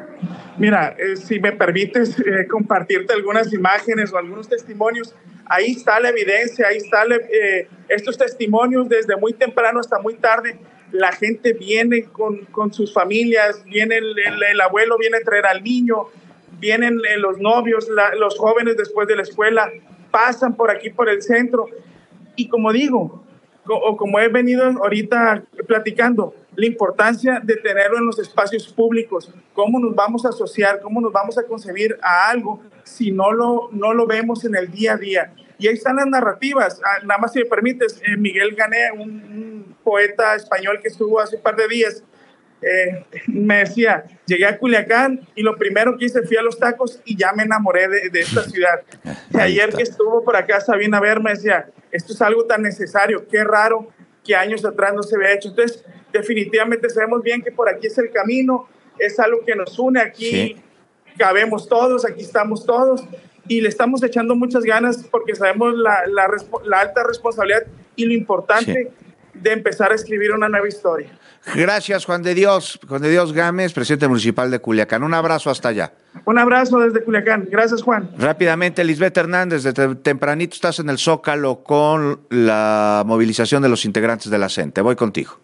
Mira, eh, si me permites eh, compartirte algunas imágenes o algunos testimonios, ahí está la evidencia, ahí están eh, estos testimonios desde muy temprano hasta muy tarde. La gente viene con, con sus familias, viene el, el, el abuelo, viene a traer al niño, vienen eh, los novios, la, los jóvenes después de la escuela, pasan por aquí, por el centro. Y como digo, co, o como he venido ahorita platicando, la importancia de tenerlo en los espacios públicos, cómo nos vamos a asociar, cómo nos vamos a concebir a algo si no lo, no lo vemos en el día a día. Y ahí están las narrativas. Ah, nada más si me permites, eh, Miguel Gané, un, un poeta español que estuvo hace un par de días, eh, me decía, llegué a Culiacán y lo primero que hice fui a los tacos y ya me enamoré de, de esta ciudad. Y ayer que estuvo por acá Sabina a ver, me decía, esto es algo tan necesario, qué raro que años atrás no se había hecho. Entonces, definitivamente sabemos bien que por aquí es el camino, es algo que nos une, aquí sí. cabemos todos, aquí estamos todos, y le estamos echando muchas ganas porque sabemos la, la, la alta responsabilidad y lo importante sí. de empezar a escribir una nueva historia. Gracias, Juan de Dios, Juan de Dios Gámez, presidente municipal de Culiacán. Un abrazo hasta allá. Un abrazo desde Culiacán. Gracias, Juan. Rápidamente, Lisbeth Hernández, desde tempranito estás en el Zócalo con la movilización de los integrantes de la C E N T E. Voy contigo.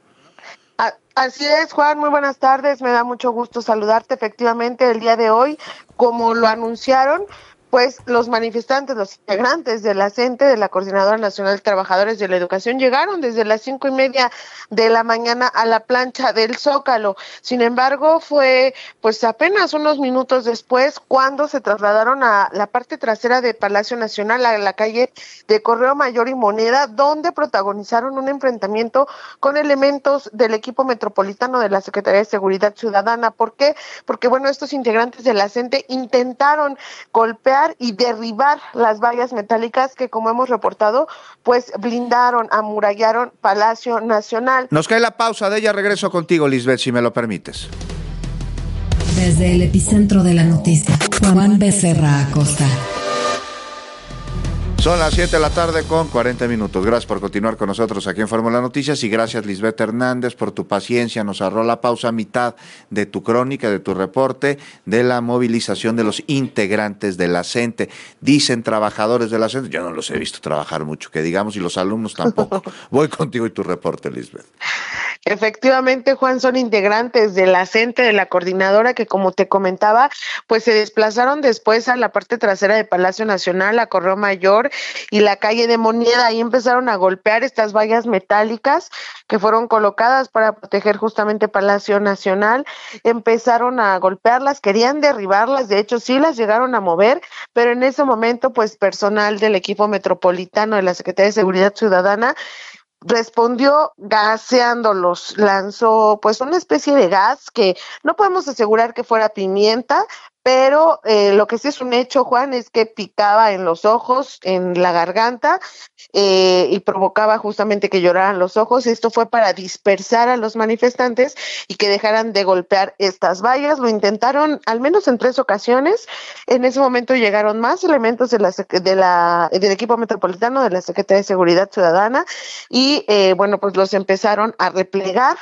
Así es, Juan, muy buenas tardes, me da mucho gusto saludarte. Efectivamente, el día de hoy, como lo anunciaron, pues los manifestantes, los integrantes de la C E N T E, de la Coordinadora Nacional de Trabajadores de la Educación, llegaron desde las cinco y media de la mañana a la plancha del Zócalo. Sin embargo, fue pues apenas unos minutos después cuando se trasladaron a la parte trasera de Palacio Nacional, a la calle de Correo Mayor y Moneda, donde protagonizaron un enfrentamiento con elementos del equipo metropolitano de la Secretaría de Seguridad Ciudadana. ¿Por qué? Porque, bueno, estos integrantes de la C E N T E intentaron golpear y derribar las vallas metálicas que, como hemos reportado, pues blindaron, amurallaron Palacio Nacional. Nos cae la pausa, de ella regreso contigo, Lisbeth, si me lo permites. Desde el epicentro de la noticia, Juan Becerra Acosta. Son las siete de la tarde con cuarenta minutos. Gracias por continuar con nosotros aquí en Fórmula Noticias y gracias, Lisbeth Hernández, por tu paciencia. Nos ahorró la pausa a mitad de tu crónica, de tu reporte de la movilización de los integrantes de la C E N T E. Dicen trabajadores de la C E N T E, yo no los he visto trabajar mucho, que digamos, y los alumnos tampoco. Voy contigo y tu reporte, Lisbeth. Efectivamente, Juan, son integrantes de la C E N T E, de la coordinadora, que, como te comentaba, pues se desplazaron después a la parte trasera de Palacio Nacional, a Correo Mayor y la calle de Moneda. Ahí empezaron a golpear estas vallas metálicas que fueron colocadas para proteger justamente Palacio Nacional. Empezaron a golpearlas, querían derribarlas, de hecho sí las llegaron a mover, pero en ese momento, pues personal del equipo metropolitano de la Secretaría de Seguridad Ciudadana respondió gaseándolos, lanzó pues una especie de gas que no podemos asegurar que fuera pimienta, pero eh, lo que sí es un hecho, Juan, es que picaba en los ojos, en la garganta, eh, y provocaba justamente que lloraran los ojos. Esto fue para dispersar a los manifestantes y que dejaran de golpear estas vallas. Lo intentaron al menos en tres ocasiones. En ese momento llegaron más elementos de la, de la, del equipo metropolitano de la Secretaría de Seguridad Ciudadana y, eh, bueno, pues los empezaron a replegar.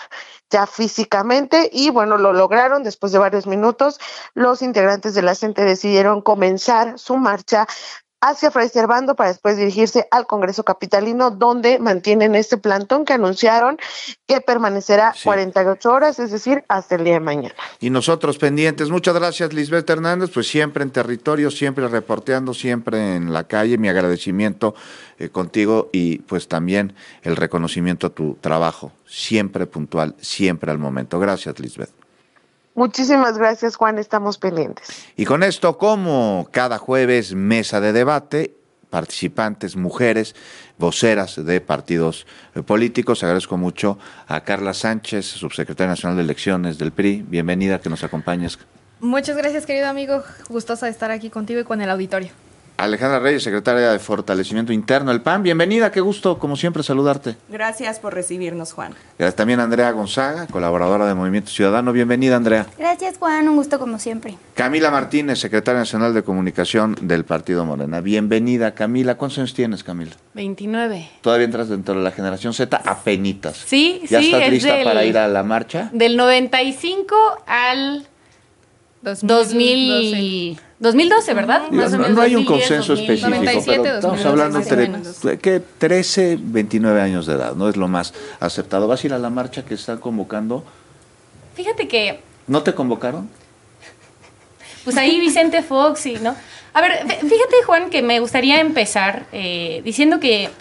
ya físicamente y bueno, lo lograron después de varios minutos. Los integrantes de la C E N T E decidieron comenzar su marcha hacia Fray Servando para después dirigirse al Congreso Capitalino, donde mantienen este plantón que anunciaron que permanecerá sí. cuarenta y ocho horas, es decir, hasta el día de mañana. Y nosotros pendientes. Muchas gracias, Lisbeth Hernández, pues siempre en territorio, siempre reporteando, siempre en la calle. Mi agradecimiento eh, contigo y pues también el reconocimiento a tu trabajo, siempre puntual, siempre al momento. Gracias, Lisbeth. Muchísimas gracias, Juan, estamos pendientes. Y con esto, como cada jueves, mesa de debate, participantes, mujeres, voceras de partidos políticos. Agradezco mucho a Carla Sánchez, subsecretaria nacional de elecciones del P R I. Bienvenida, que nos acompañes. Muchas gracias, querido amigo. Gustosa de estar aquí contigo y con el auditorio. Alejandra Reyes, secretaria de Fortalecimiento Interno del P A N. Bienvenida, qué gusto, como siempre, saludarte. Gracias por recibirnos, Juan. Gracias también a Andrea Gonzaga, colaboradora de Movimiento Ciudadano. Bienvenida, Andrea. Gracias, Juan, un gusto como siempre. Camila Martínez, secretaria nacional de Comunicación del Partido Morena. Bienvenida, Camila. ¿Cuántos años tienes, Camila? veintinueve. ¿Todavía entras dentro de la generación Z? Apenitas. Sí, ¿Ya sí. estás es lista del, para ir a la marcha? Del noventa y cinco al dos mil doce. dos mil doce, ¿verdad? Digo, Más no, o menos no hay un dos mil diez, consenso dos mil específico, noventa y siete, pero estamos hablando entre ¿qué? trece, veintinueve años de edad, ¿no? Es lo más aceptado. ¿Vas a ir a la marcha que están convocando? Fíjate que... ¿No te convocaron? Pues ahí Vicente Fox y, ¿no? A ver, fíjate, Juan, que me gustaría empezar eh, diciendo que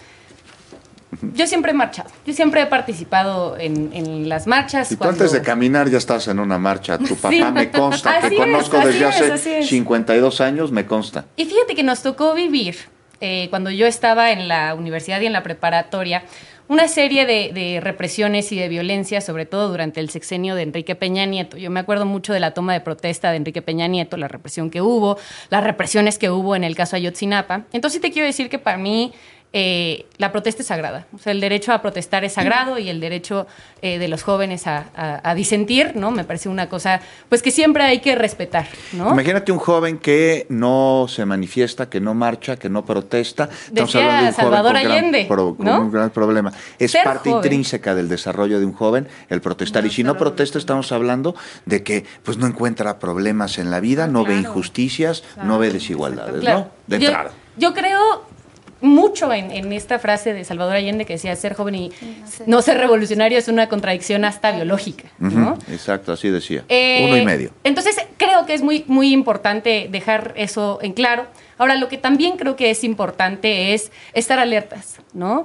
yo siempre he marchado, yo siempre he participado en, en las marchas. Y tú cuando... antes de caminar ya estás en una marcha, tu papá Sí. me consta, Así que es, conozco así desde es, hace así es. cincuenta y dos años, me consta. Y fíjate que nos tocó vivir, eh, cuando yo estaba en la universidad y en la preparatoria, una serie de, de represiones y de violencia, sobre todo durante el sexenio de Enrique Peña Nieto. Yo me acuerdo mucho de la toma de protesta de Enrique Peña Nieto, la represión que hubo, las represiones que hubo en el caso Ayotzinapa. Entonces sí te quiero decir que para mí eh, la protesta es sagrada. O sea, el derecho a protestar es sagrado y el derecho eh, de los jóvenes a, a, a disentir, ¿no? Me parece una cosa pues que siempre hay que respetar, ¿no? Imagínate un joven que no se manifiesta, que no marcha, que no protesta. Estamos Decía hablando de un Salvador joven con, Allende, gran, pro, con ¿no? un gran problema. Es Ser parte joven. intrínseca del desarrollo de un joven el protestar. Y si no protesta, estamos hablando de que pues no encuentra problemas en la vida, no ve injusticias, no ve desigualdades, Claro. ¿no? De Yo- entrada. Yo creo mucho en, en esta frase de Salvador Allende que decía ser joven y no ser revolucionario es una contradicción hasta biológica, ¿no? Ujú, exacto, así decía. Eh, Uno y medio. Entonces creo que es muy, muy importante dejar eso en claro. Ahora, lo que también creo que es importante es estar alertas, ¿no?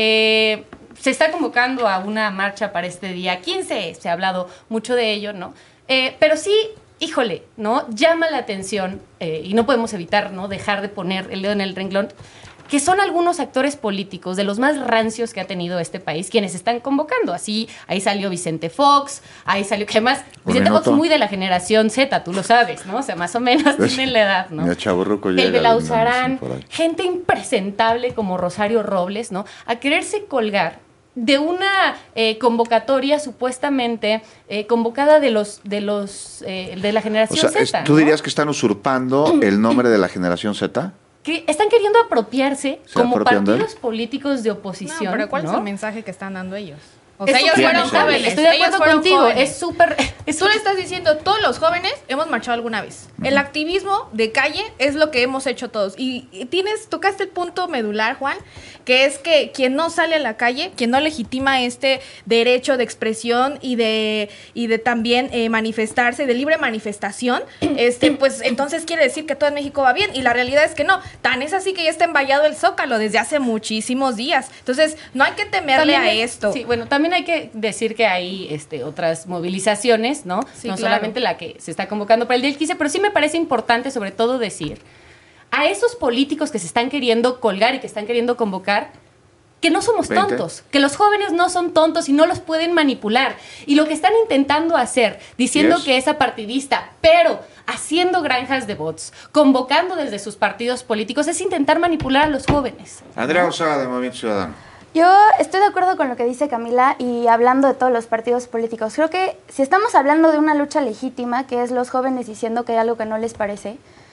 Eh, se está convocando a una marcha para este día quince, se ha hablado mucho de ello, ¿no? Eh, pero sí, híjole, ¿no? Llama la atención, eh, y no podemos evitar, ¿no? Dejar de poner el dedo en el renglón, que son algunos actores políticos de los más rancios que ha tenido este país quienes están convocando. Así, ahí salió Vicente Fox, ahí salió, que además, Vicente Fox muy de la generación Z, tú lo sabes, ¿no? O sea, más o menos tienen la edad, ¿no? Mira, chavorruco llega, El Belauzarán, por ahí. gente impresentable como Rosario Robles, ¿no? A quererse colgar de una eh, convocatoria supuestamente eh, convocada de los de los eh, de la O generación sea, es- Z, ¿tú ¿no? dirías que están usurpando el nombre de la generación Z? Que están queriendo apropiarse ¿Se como apropian de él? partidos políticos de oposición. No, pero ¿cuál es ¿no? el mensaje que están dando ellos? O Es sea, ellos fueron lamentable, jóvenes. estoy de ellos acuerdo fueron contigo, jóvenes. es súper... Tú le estás diciendo, todos los jóvenes hemos marchado alguna vez. El activismo de calle es lo que hemos hecho todos. Y, y tienes, tocaste el punto medular, Juan, que es que quien no sale a la calle, quien no legitima este derecho de expresión y de, y de también eh, manifestarse, de libre manifestación, este, pues entonces quiere decir que todo en México va bien. Y la realidad es que no. Tan es así que ya está envallado el Zócalo desde hace muchísimos días. Entonces, no hay que temerle También a hay- esto. Sí, bueno, también hay que decir que hay este, otras movilizaciones, ¿no? Sí, no claro. solamente la que se está convocando para el día quince, pero sí me parece importante sobre todo decir a esos políticos que se están queriendo colgar y que están queriendo convocar que no somos veinte. tontos, que los jóvenes no son tontos y no los pueden manipular. Y lo que están intentando hacer, diciendo Yes. que es apartidista, pero haciendo granjas de bots, convocando desde sus partidos políticos, es intentar manipular a los jóvenes. Andrea Gonzaga, de Movimiento Ciudadano. Yo Estoy de acuerdo con lo que dice Camila y hablando de todos los partidos políticos. Creo que si estamos hablando de una lucha legítima, que es los jóvenes diciendo que hay algo que no les parece,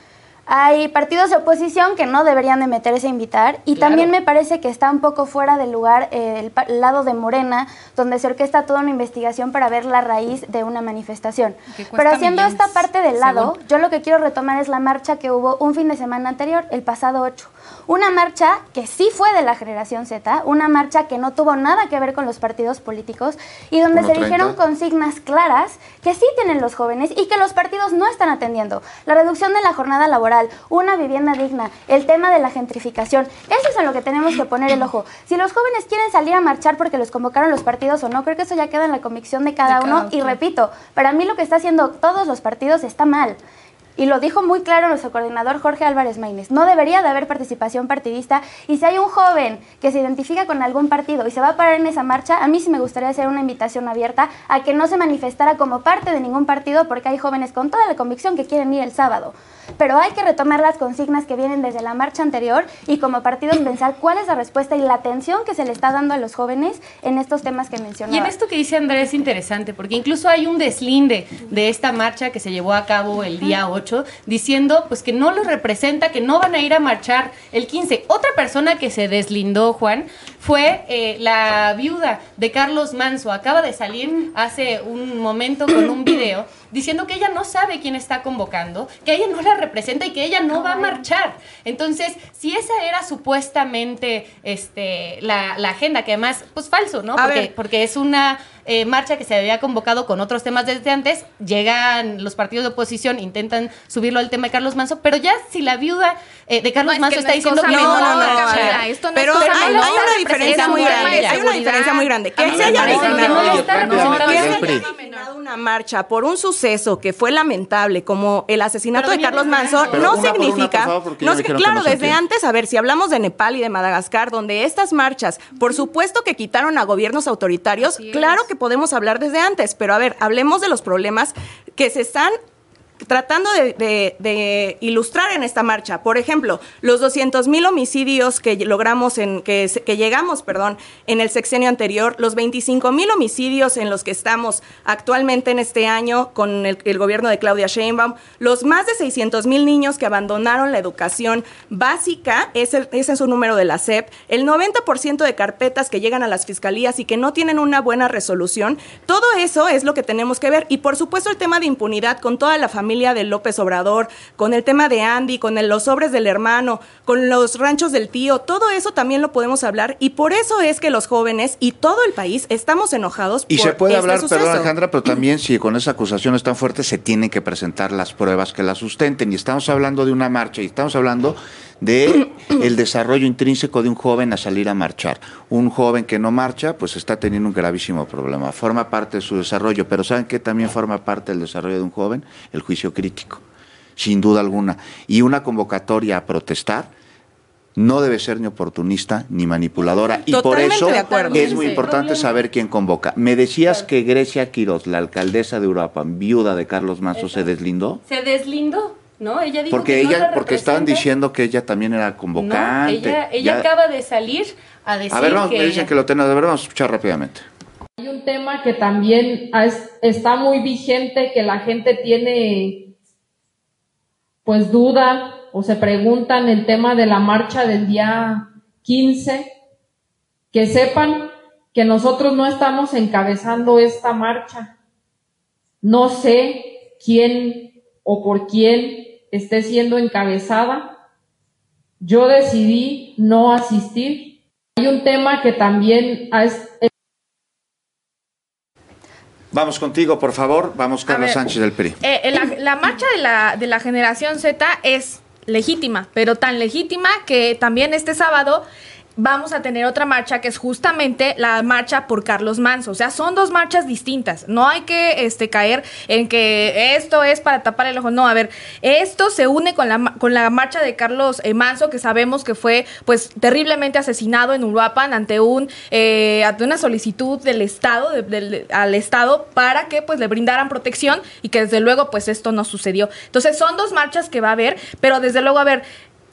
Hay partidos de oposición que no deberían de meterse a invitar y Claro. también me parece que está un poco fuera del lugar eh, el, pa- el lado de Morena, donde se orquesta toda una investigación para ver la raíz de una manifestación. Que cuesta Pero haciendo millones, esta parte de lado, según. yo lo que quiero retomar es la marcha que hubo un fin de semana anterior, el pasado ocho. Una marcha que sí fue de la generación Z, una marcha que no tuvo nada que ver con los partidos políticos y donde Uno se dijeron treinta. consignas claras que sí tienen los jóvenes y que los partidos no están atendiendo. La reducción de la jornada laboral, una vivienda digna, el tema de la gentrificación. Eso es en lo que tenemos que poner el ojo. Si los jóvenes quieren salir a marchar porque los convocaron los partidos o no, creo que eso ya queda en la convicción de cada De uno. cada Y quien. repito, para mí lo que está haciendo todos los partidos está mal. Y lo dijo muy claro nuestro coordinador Jorge Álvarez Maínez. No debería de haber participación partidista. Y si hay un joven que se identifica con algún partido y se va a parar en esa marcha, a mí sí me gustaría hacer una invitación abierta a que no se manifestara como parte de ningún partido, porque hay jóvenes con toda la convicción que quieren ir el sábado. Pero hay que retomar las consignas que vienen desde la marcha anterior y como partidos pensar cuál es la respuesta y la atención que se le está dando a los jóvenes en estos temas que mencionaba. Y en esto que dice Andrés es interesante, porque incluso hay un deslinde de esta marcha que se llevó a cabo el día ocho, diciendo pues que no los representa, que no van a ir a marchar el quince. Otra persona que se deslindó, Juan, fue eh, la viuda de Carlos Manso. Acaba de salir hace un momento con un video diciendo que ella no sabe quién está convocando, que ella no la representa y que ella no va a marchar. Entonces, si esa era supuestamente este, la, la agenda, que además, pues falso, ¿no? A Porque, ver. porque es una eh, marcha que se había convocado con otros temas desde antes, llegan los partidos de oposición, intentan subirlo al tema de Carlos Manso, pero ya si la viuda eh, de Carlos No, es Manso que está no es diciendo cosa que no, menor, va a Camila, marchar. esto no Pero es cosa hay, menor, hay una está diferencia muy representando grande. un tema de Hay una seguridad. diferencia muy grande. Que A mí se me haya parece que designado, no le está que representando se un haya tema. designado una marcha por un suceso que fue lamentable, como el asesinato Pero de venía Carlos desde Manso, antes. Pero no una por una, significa. por favor, porque no ya sé- dijeron que claro, no se desde entiende. antes, a ver, si hablamos de Nepal y de Madagascar, donde estas marchas, por supuesto que quitaron a gobiernos autoritarios, Así es. claro que podemos hablar desde antes, pero a ver, hablemos de los problemas que se están tratando de, de- de ilustrar en esta marcha. Por ejemplo, los doscientos mil homicidios que logramos en que, se- que llegamos, perdón, en el sexenio anterior, los veinticinco mil homicidios en los que estamos actualmente en este año con el, el gobierno de Claudia Sheinbaum, los más de seiscientos mil niños que abandonaron la educación básica, ese, ese es un número de la S E P, el noventa por ciento de carpetas que llegan a las fiscalías y que no tienen una buena resolución, todo eso es lo que tenemos que ver. Y por supuesto el tema de impunidad con toda la familia de López Obrador, con el tema de Andy, con el- los sobres del hermano, con los ranchos del tío, todo eso también lo podemos hablar y por eso es que los jóvenes y todo el país estamos enojados Y por se puede este hablar, suceso. perdón Alejandra, pero también si con esas acusaciones tan fuertes se tienen que presentar las pruebas que la sustenten. Y estamos hablando de una marcha y estamos hablando de el desarrollo intrínseco de un joven a salir a marchar. Un joven que no marcha, pues está teniendo un gravísimo problema. Forma parte de su desarrollo, pero ¿saben qué también forma parte del desarrollo de un joven? El juicio crítico, sin duda alguna. Y una convocatoria a protestar no debe ser ni oportunista ni manipuladora. Y por Totalmente eso de acuerdo. es muy importante saber quién convoca. Me decías que Grecia Quiroz, la alcaldesa de Uruapan, viuda de Carlos Manso, se deslindó. Se deslindó, ¿no? Ella dijo Porque que no ella, la porque estaban representa. diciendo que ella también era No, convocante. ella, ella Ya- acaba de salir a decir A ver, vamos, que me dicen que lo tenemos, de verdad, vamos a escuchar rápidamente. Hay un tema que también es- está muy vigente, que la gente tiene pues duda o se preguntan el tema de la marcha del día quince, que sepan que nosotros no estamos encabezando esta marcha. No sé quién o por quién esté siendo encabezada. Yo decidí no asistir. Hay un tema que también es Vamos contigo, por favor. Vamos, Carla ver. Sánchez del P R I. Eh, eh, la, la marcha de la, de la generación Z es legítima, pero tan legítima que también este sábado vamos a tener otra marcha que es justamente la marcha por Carlos Manso. O sea, son dos marchas distintas. No hay que este, caer en que esto es para tapar el ojo. No, a ver, esto se une con la, con la marcha de Carlos eh, Manso, que sabemos que fue pues terriblemente asesinado en Uruapan ante un eh, ante una solicitud del Estado, de, del- al Estado, para que pues le brindaran protección y que desde luego pues esto no sucedió. Entonces son dos marchas que va a haber, pero desde luego, a ver,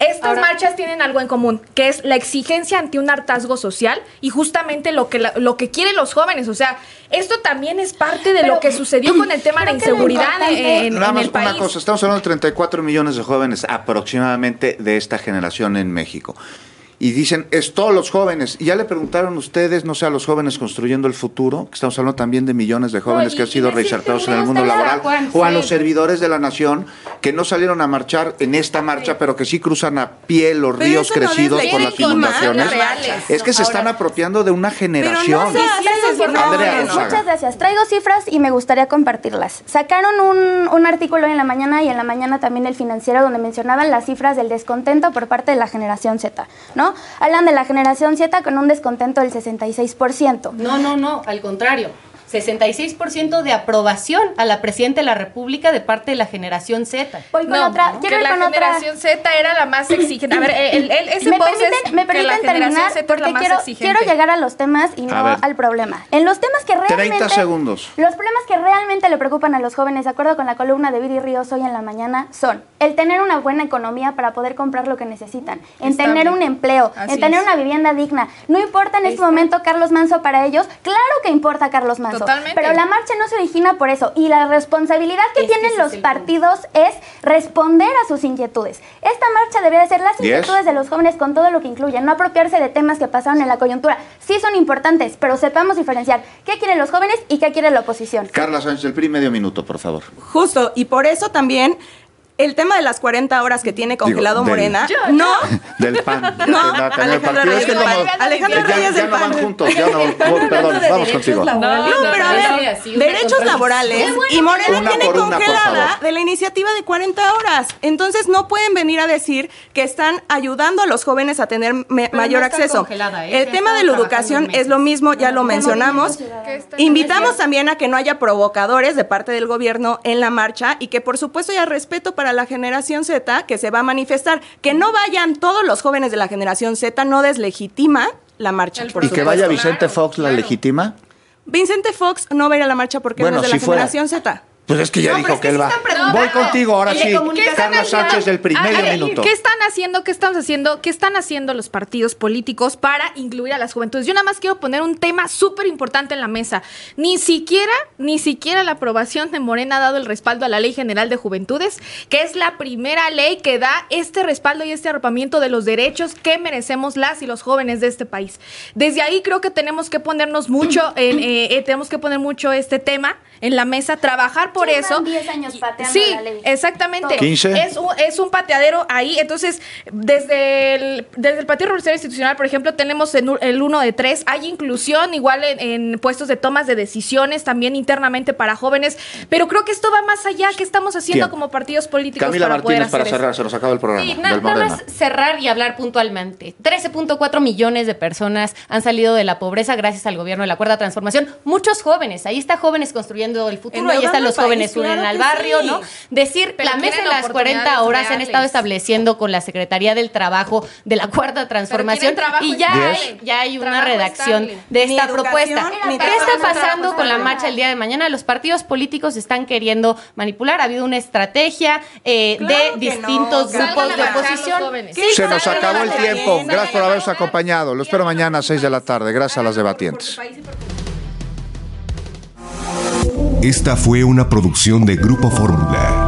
Estas Ahora- marchas tienen algo en común, que es la exigencia ante un hartazgo social y justamente lo que, la- lo que quieren los jóvenes. O sea, esto también es parte de lo que sucedió con el tema de la inseguridad en, Nada en más el país. una cosa, estamos hablando de treinta y cuatro millones de jóvenes aproximadamente de esta generación en México. Y dicen, es todos los jóvenes. Y ya le preguntaron ustedes, no sé, a los jóvenes construyendo el futuro, que estamos hablando también de millones de jóvenes No, y- que han sido y decirte, reinsertados en me el mundo gustaría, laboral, Juan, o a sí. los servidores de la nación que no salieron a marchar en esta marcha, pero que sí cruzan a pie los Pero ríos eso no crecidos por las deslegitima inundaciones. las reales. Es que se están apropiando de una generación. Sí, sí, sí, por favor. Andrea Gonzaga. Muchas gracias. Traigo cifras y me gustaría compartirlas. Sacaron un, un artículo en la mañana y en la mañana también el Financiero donde mencionaban las cifras del descontento por parte de la generación Z, ¿no? Hablan de la generación Z con un descontento del sesenta y seis por ciento. No, no, no, al contrario. sesenta y seis por ciento de aprobación a la Presidenta de la República de parte de la generación Z. Voy con No, otra. que Quiero ir la con otra. generación Z era la más exigente. A ver, el, el- ese me post permiten, es me que permiten la generación terminar Z es porque la más quiero, exigente. quiero llegar a los temas y A no ver. al problema. En los temas que realmente... treinta segundos. Los problemas que realmente le preocupan a los jóvenes, de acuerdo con la columna de Viri Ríos hoy en la mañana, son el tener una buena economía para poder comprar lo que necesitan, en Estable. tener un empleo, Así en tener es. una vivienda digna. No importa en este Está. momento Carlos Manso para ellos, claro que importa Carlos Manso, Totalmente. pero la marcha no se origina por eso y la responsabilidad que Es que tienen ese es los el partidos es responder a sus inquietudes. Esta marcha debería de ser las Diez. inquietudes de los jóvenes con todo lo que incluye, no apropiarse de temas que pasaron en la coyuntura. Sí son importantes, pero sepamos diferenciar qué quieren los jóvenes y qué quiere la oposición. Carla Sánchez, el primer medio minuto, por favor. Justo, y por eso también el tema de las cuarenta horas que tiene congelado del- Morena, Yo- no, Del P A N. No, de la- del Alejandra partido. Es Reyes que del como- P A N. Alejandra ya- Reyes ya del no P A N. van juntos, ya no, oh, perdón, vamos contigo. No, No, no, pero a no, ver, sí, así, una derechos contradicción. laborales Qué bueno y Morena Una tiene por una, por congelada favor. de la iniciativa de cuarenta horas. Entonces no pueden venir a decir que están ayudando a los jóvenes a tener me- Pero mayor no está acceso. congelada, ¿eh? El Ya tema están de la trabajando educación meses. es lo mismo, ya lo Como mencionamos. movimiento ciudadano. Invitamos también a que no haya provocadores de parte del gobierno en la marcha y que por supuesto haya respeto para la generación Z que se va a manifestar. Que no vayan todos los jóvenes de la generación Z no deslegitima la marcha. El por Y que supuesto. vaya Vicente Claro, Fox, ¿la claro. legitima? Vicente Fox no va a ir a la marcha porque Bueno, no es de si la fuera. generación Z. Pues es que ya No, dijo pero es que que él sí va. están preguntando. Voy contigo, ahora El sí. de comunicación Carla nacional. Sánchez, del primer Ah, medio ah, minuto. ¿Qué están haciendo? ¿Qué estamos haciendo? ¿Qué están haciendo los partidos políticos para incluir a las juventudes? Yo nada más quiero poner un tema súper importante en la mesa. Ni siquiera, ni siquiera la aprobación de Morena ha dado el respaldo a la Ley General de Juventudes, que es la primera ley que da este respaldo y este arropamiento de los derechos que merecemos las y los jóvenes de este país. Desde ahí creo que tenemos que ponernos mucho, en, eh, eh, tenemos que poner mucho este tema en la mesa, trabajar por Llevan eso. diez años pateando Sí, la ley. exactamente. quince. Es un, es un pateadero ahí. Entonces, desde el, desde el Partido Revolucionario Institucional, por ejemplo, tenemos en u- el uno de tres. Hay inclusión igual en, en puestos de tomas de decisiones, también internamente para jóvenes. Pero creo que esto va más allá. ¿Qué estamos haciendo Tiempo. como partidos políticos Camila para poder Martínez, para hacer cerrar, eso? se nos acaba el programa. Sí, na- del nada Morena. más cerrar y hablar puntualmente. trece punto cuatro millones de personas han salido de la pobreza gracias al gobierno de la Cuarta Transformación. Muchos jóvenes, ahí está jóvenes construyendo el futuro, ahí están Endeudando los el jóvenes país, unen claro al que barrio, sí. ¿no? Decir, Pero la mesa quieren de las cuarenta oportunidades horas se han reales. estado estableciendo con la Secretaría del Trabajo de la Cuarta Transformación quieren trabajo y ya estable. hay, ya hay una Trabajo redacción estable. de Ni esta educación, propuesta. ni ¿Qué trabajo está pasando estable. con la marcha el día de mañana? Los partidos políticos están queriendo manipular, ha habido una estrategia eh, Claro de que distintos no, grupos salgan a de marchar los oposición. jóvenes. Sí, Se nos salgan a acabó el marchar. tiempo. Gracias por habernos acompañado. Lo espero mañana a seis de la tarde. Gracias a las debatientes. Esta fue una producción de Grupo Fórmula.